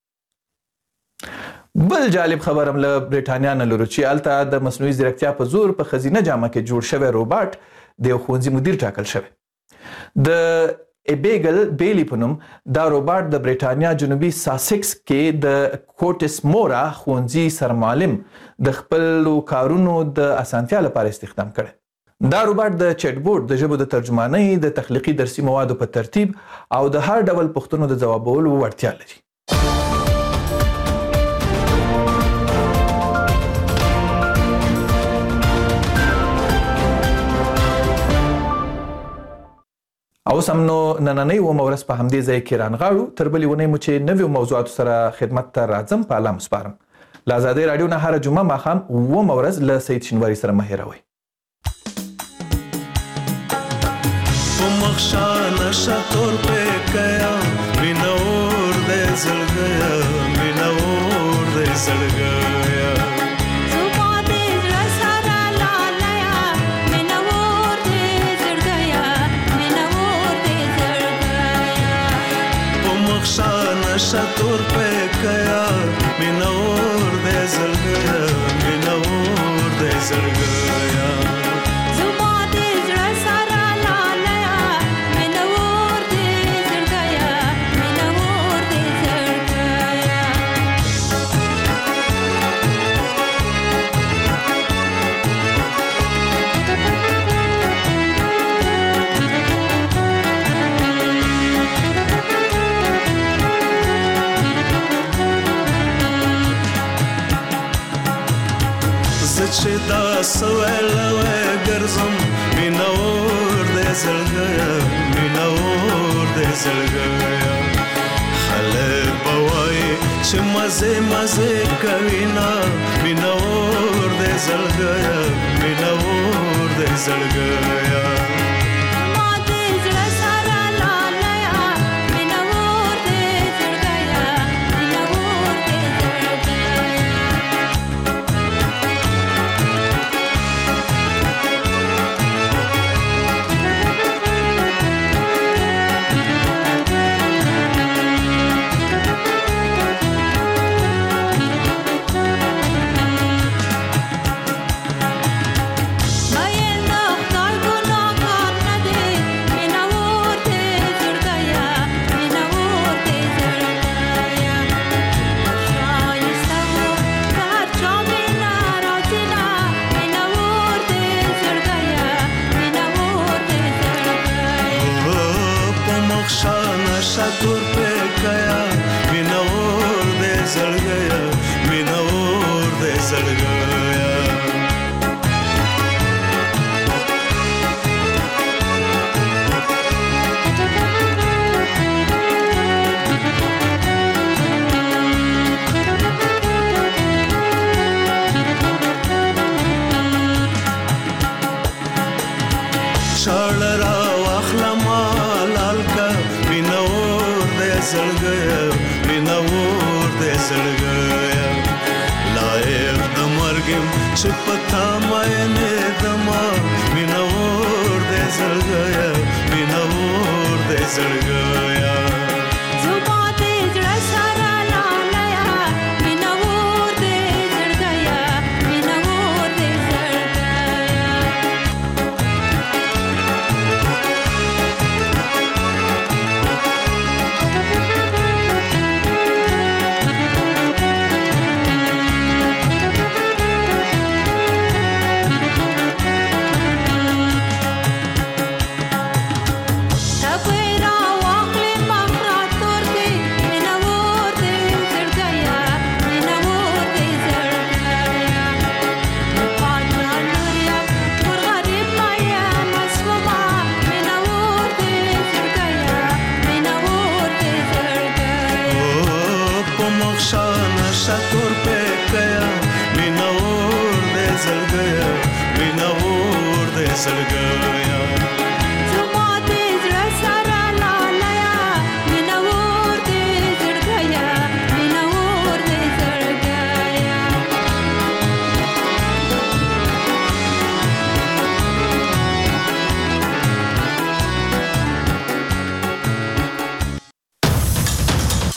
[SPEAKER 5] بل جالب خبر هم له بریټانیا نه لرو چې هلته د مصنوعي ځیرکتیا په زور په ښځینه جامه کې جوړ شوی روباټ د یو ښوونځي مدیر ټاکل شوی. د ایبیګل بیلی په نوم دا روباټ د بریټانیا جنوبي ساسکس کې د کوټس مورا ښوونځي سرمعلم د خپلو کارونو د اسانتیا لپاره استخدام کړی. دا روباټ د چیټ بوټ د ژبو د ترجمانۍ د تخلیقي درسي موادو په ترتیب او د هر ډول پوښتنو د ځوابولو وړتیا لري. او سم نو نننۍ اومه ورځ په همدې ځای کې رانغاړو. تر بلې اونۍ مو چې نویو موضوعاتو سره خدمت ته راځم په الله مسپارم. له ازادۍ راډیو نه هره جمعه ماښام اوومه ورځ له سید شینواري سره مه هېروئ.
[SPEAKER 14] په مخشا نشه تور پې کیا مینه اور دې زړګیا مینه اور دې زړګیا نشا تور پہ کیا مینا اور دے زل گیا مینا اور دے زل گیا زما دے زړه سارا لالیا مینا اور دے زل گیا مینا اور دے زل گیا چې دا سوالوي ګرځم مینا اور دې زړګیا مینا اور دې زړګیا خلک بوای چې مزه مزه کوي نا مینا اور دې زړګیا مینا اور دې زړګیا تور پہ کیا مینا اور دے زل گیا مینا اور دے زل گیا شاړه واخله مال کا مینا زل گیا مینا اور دے زل گیا لائق د مرګم چې پتا مې نه دما مینا اور دے زل گیا مینا اور دے زل گیا زما دې زړه سارا لالیا مینا اور دے زل گیا مینا اور دے زل گیا مخشانه شکر پکیا مینور دې زړګیا مینور دې زړګیا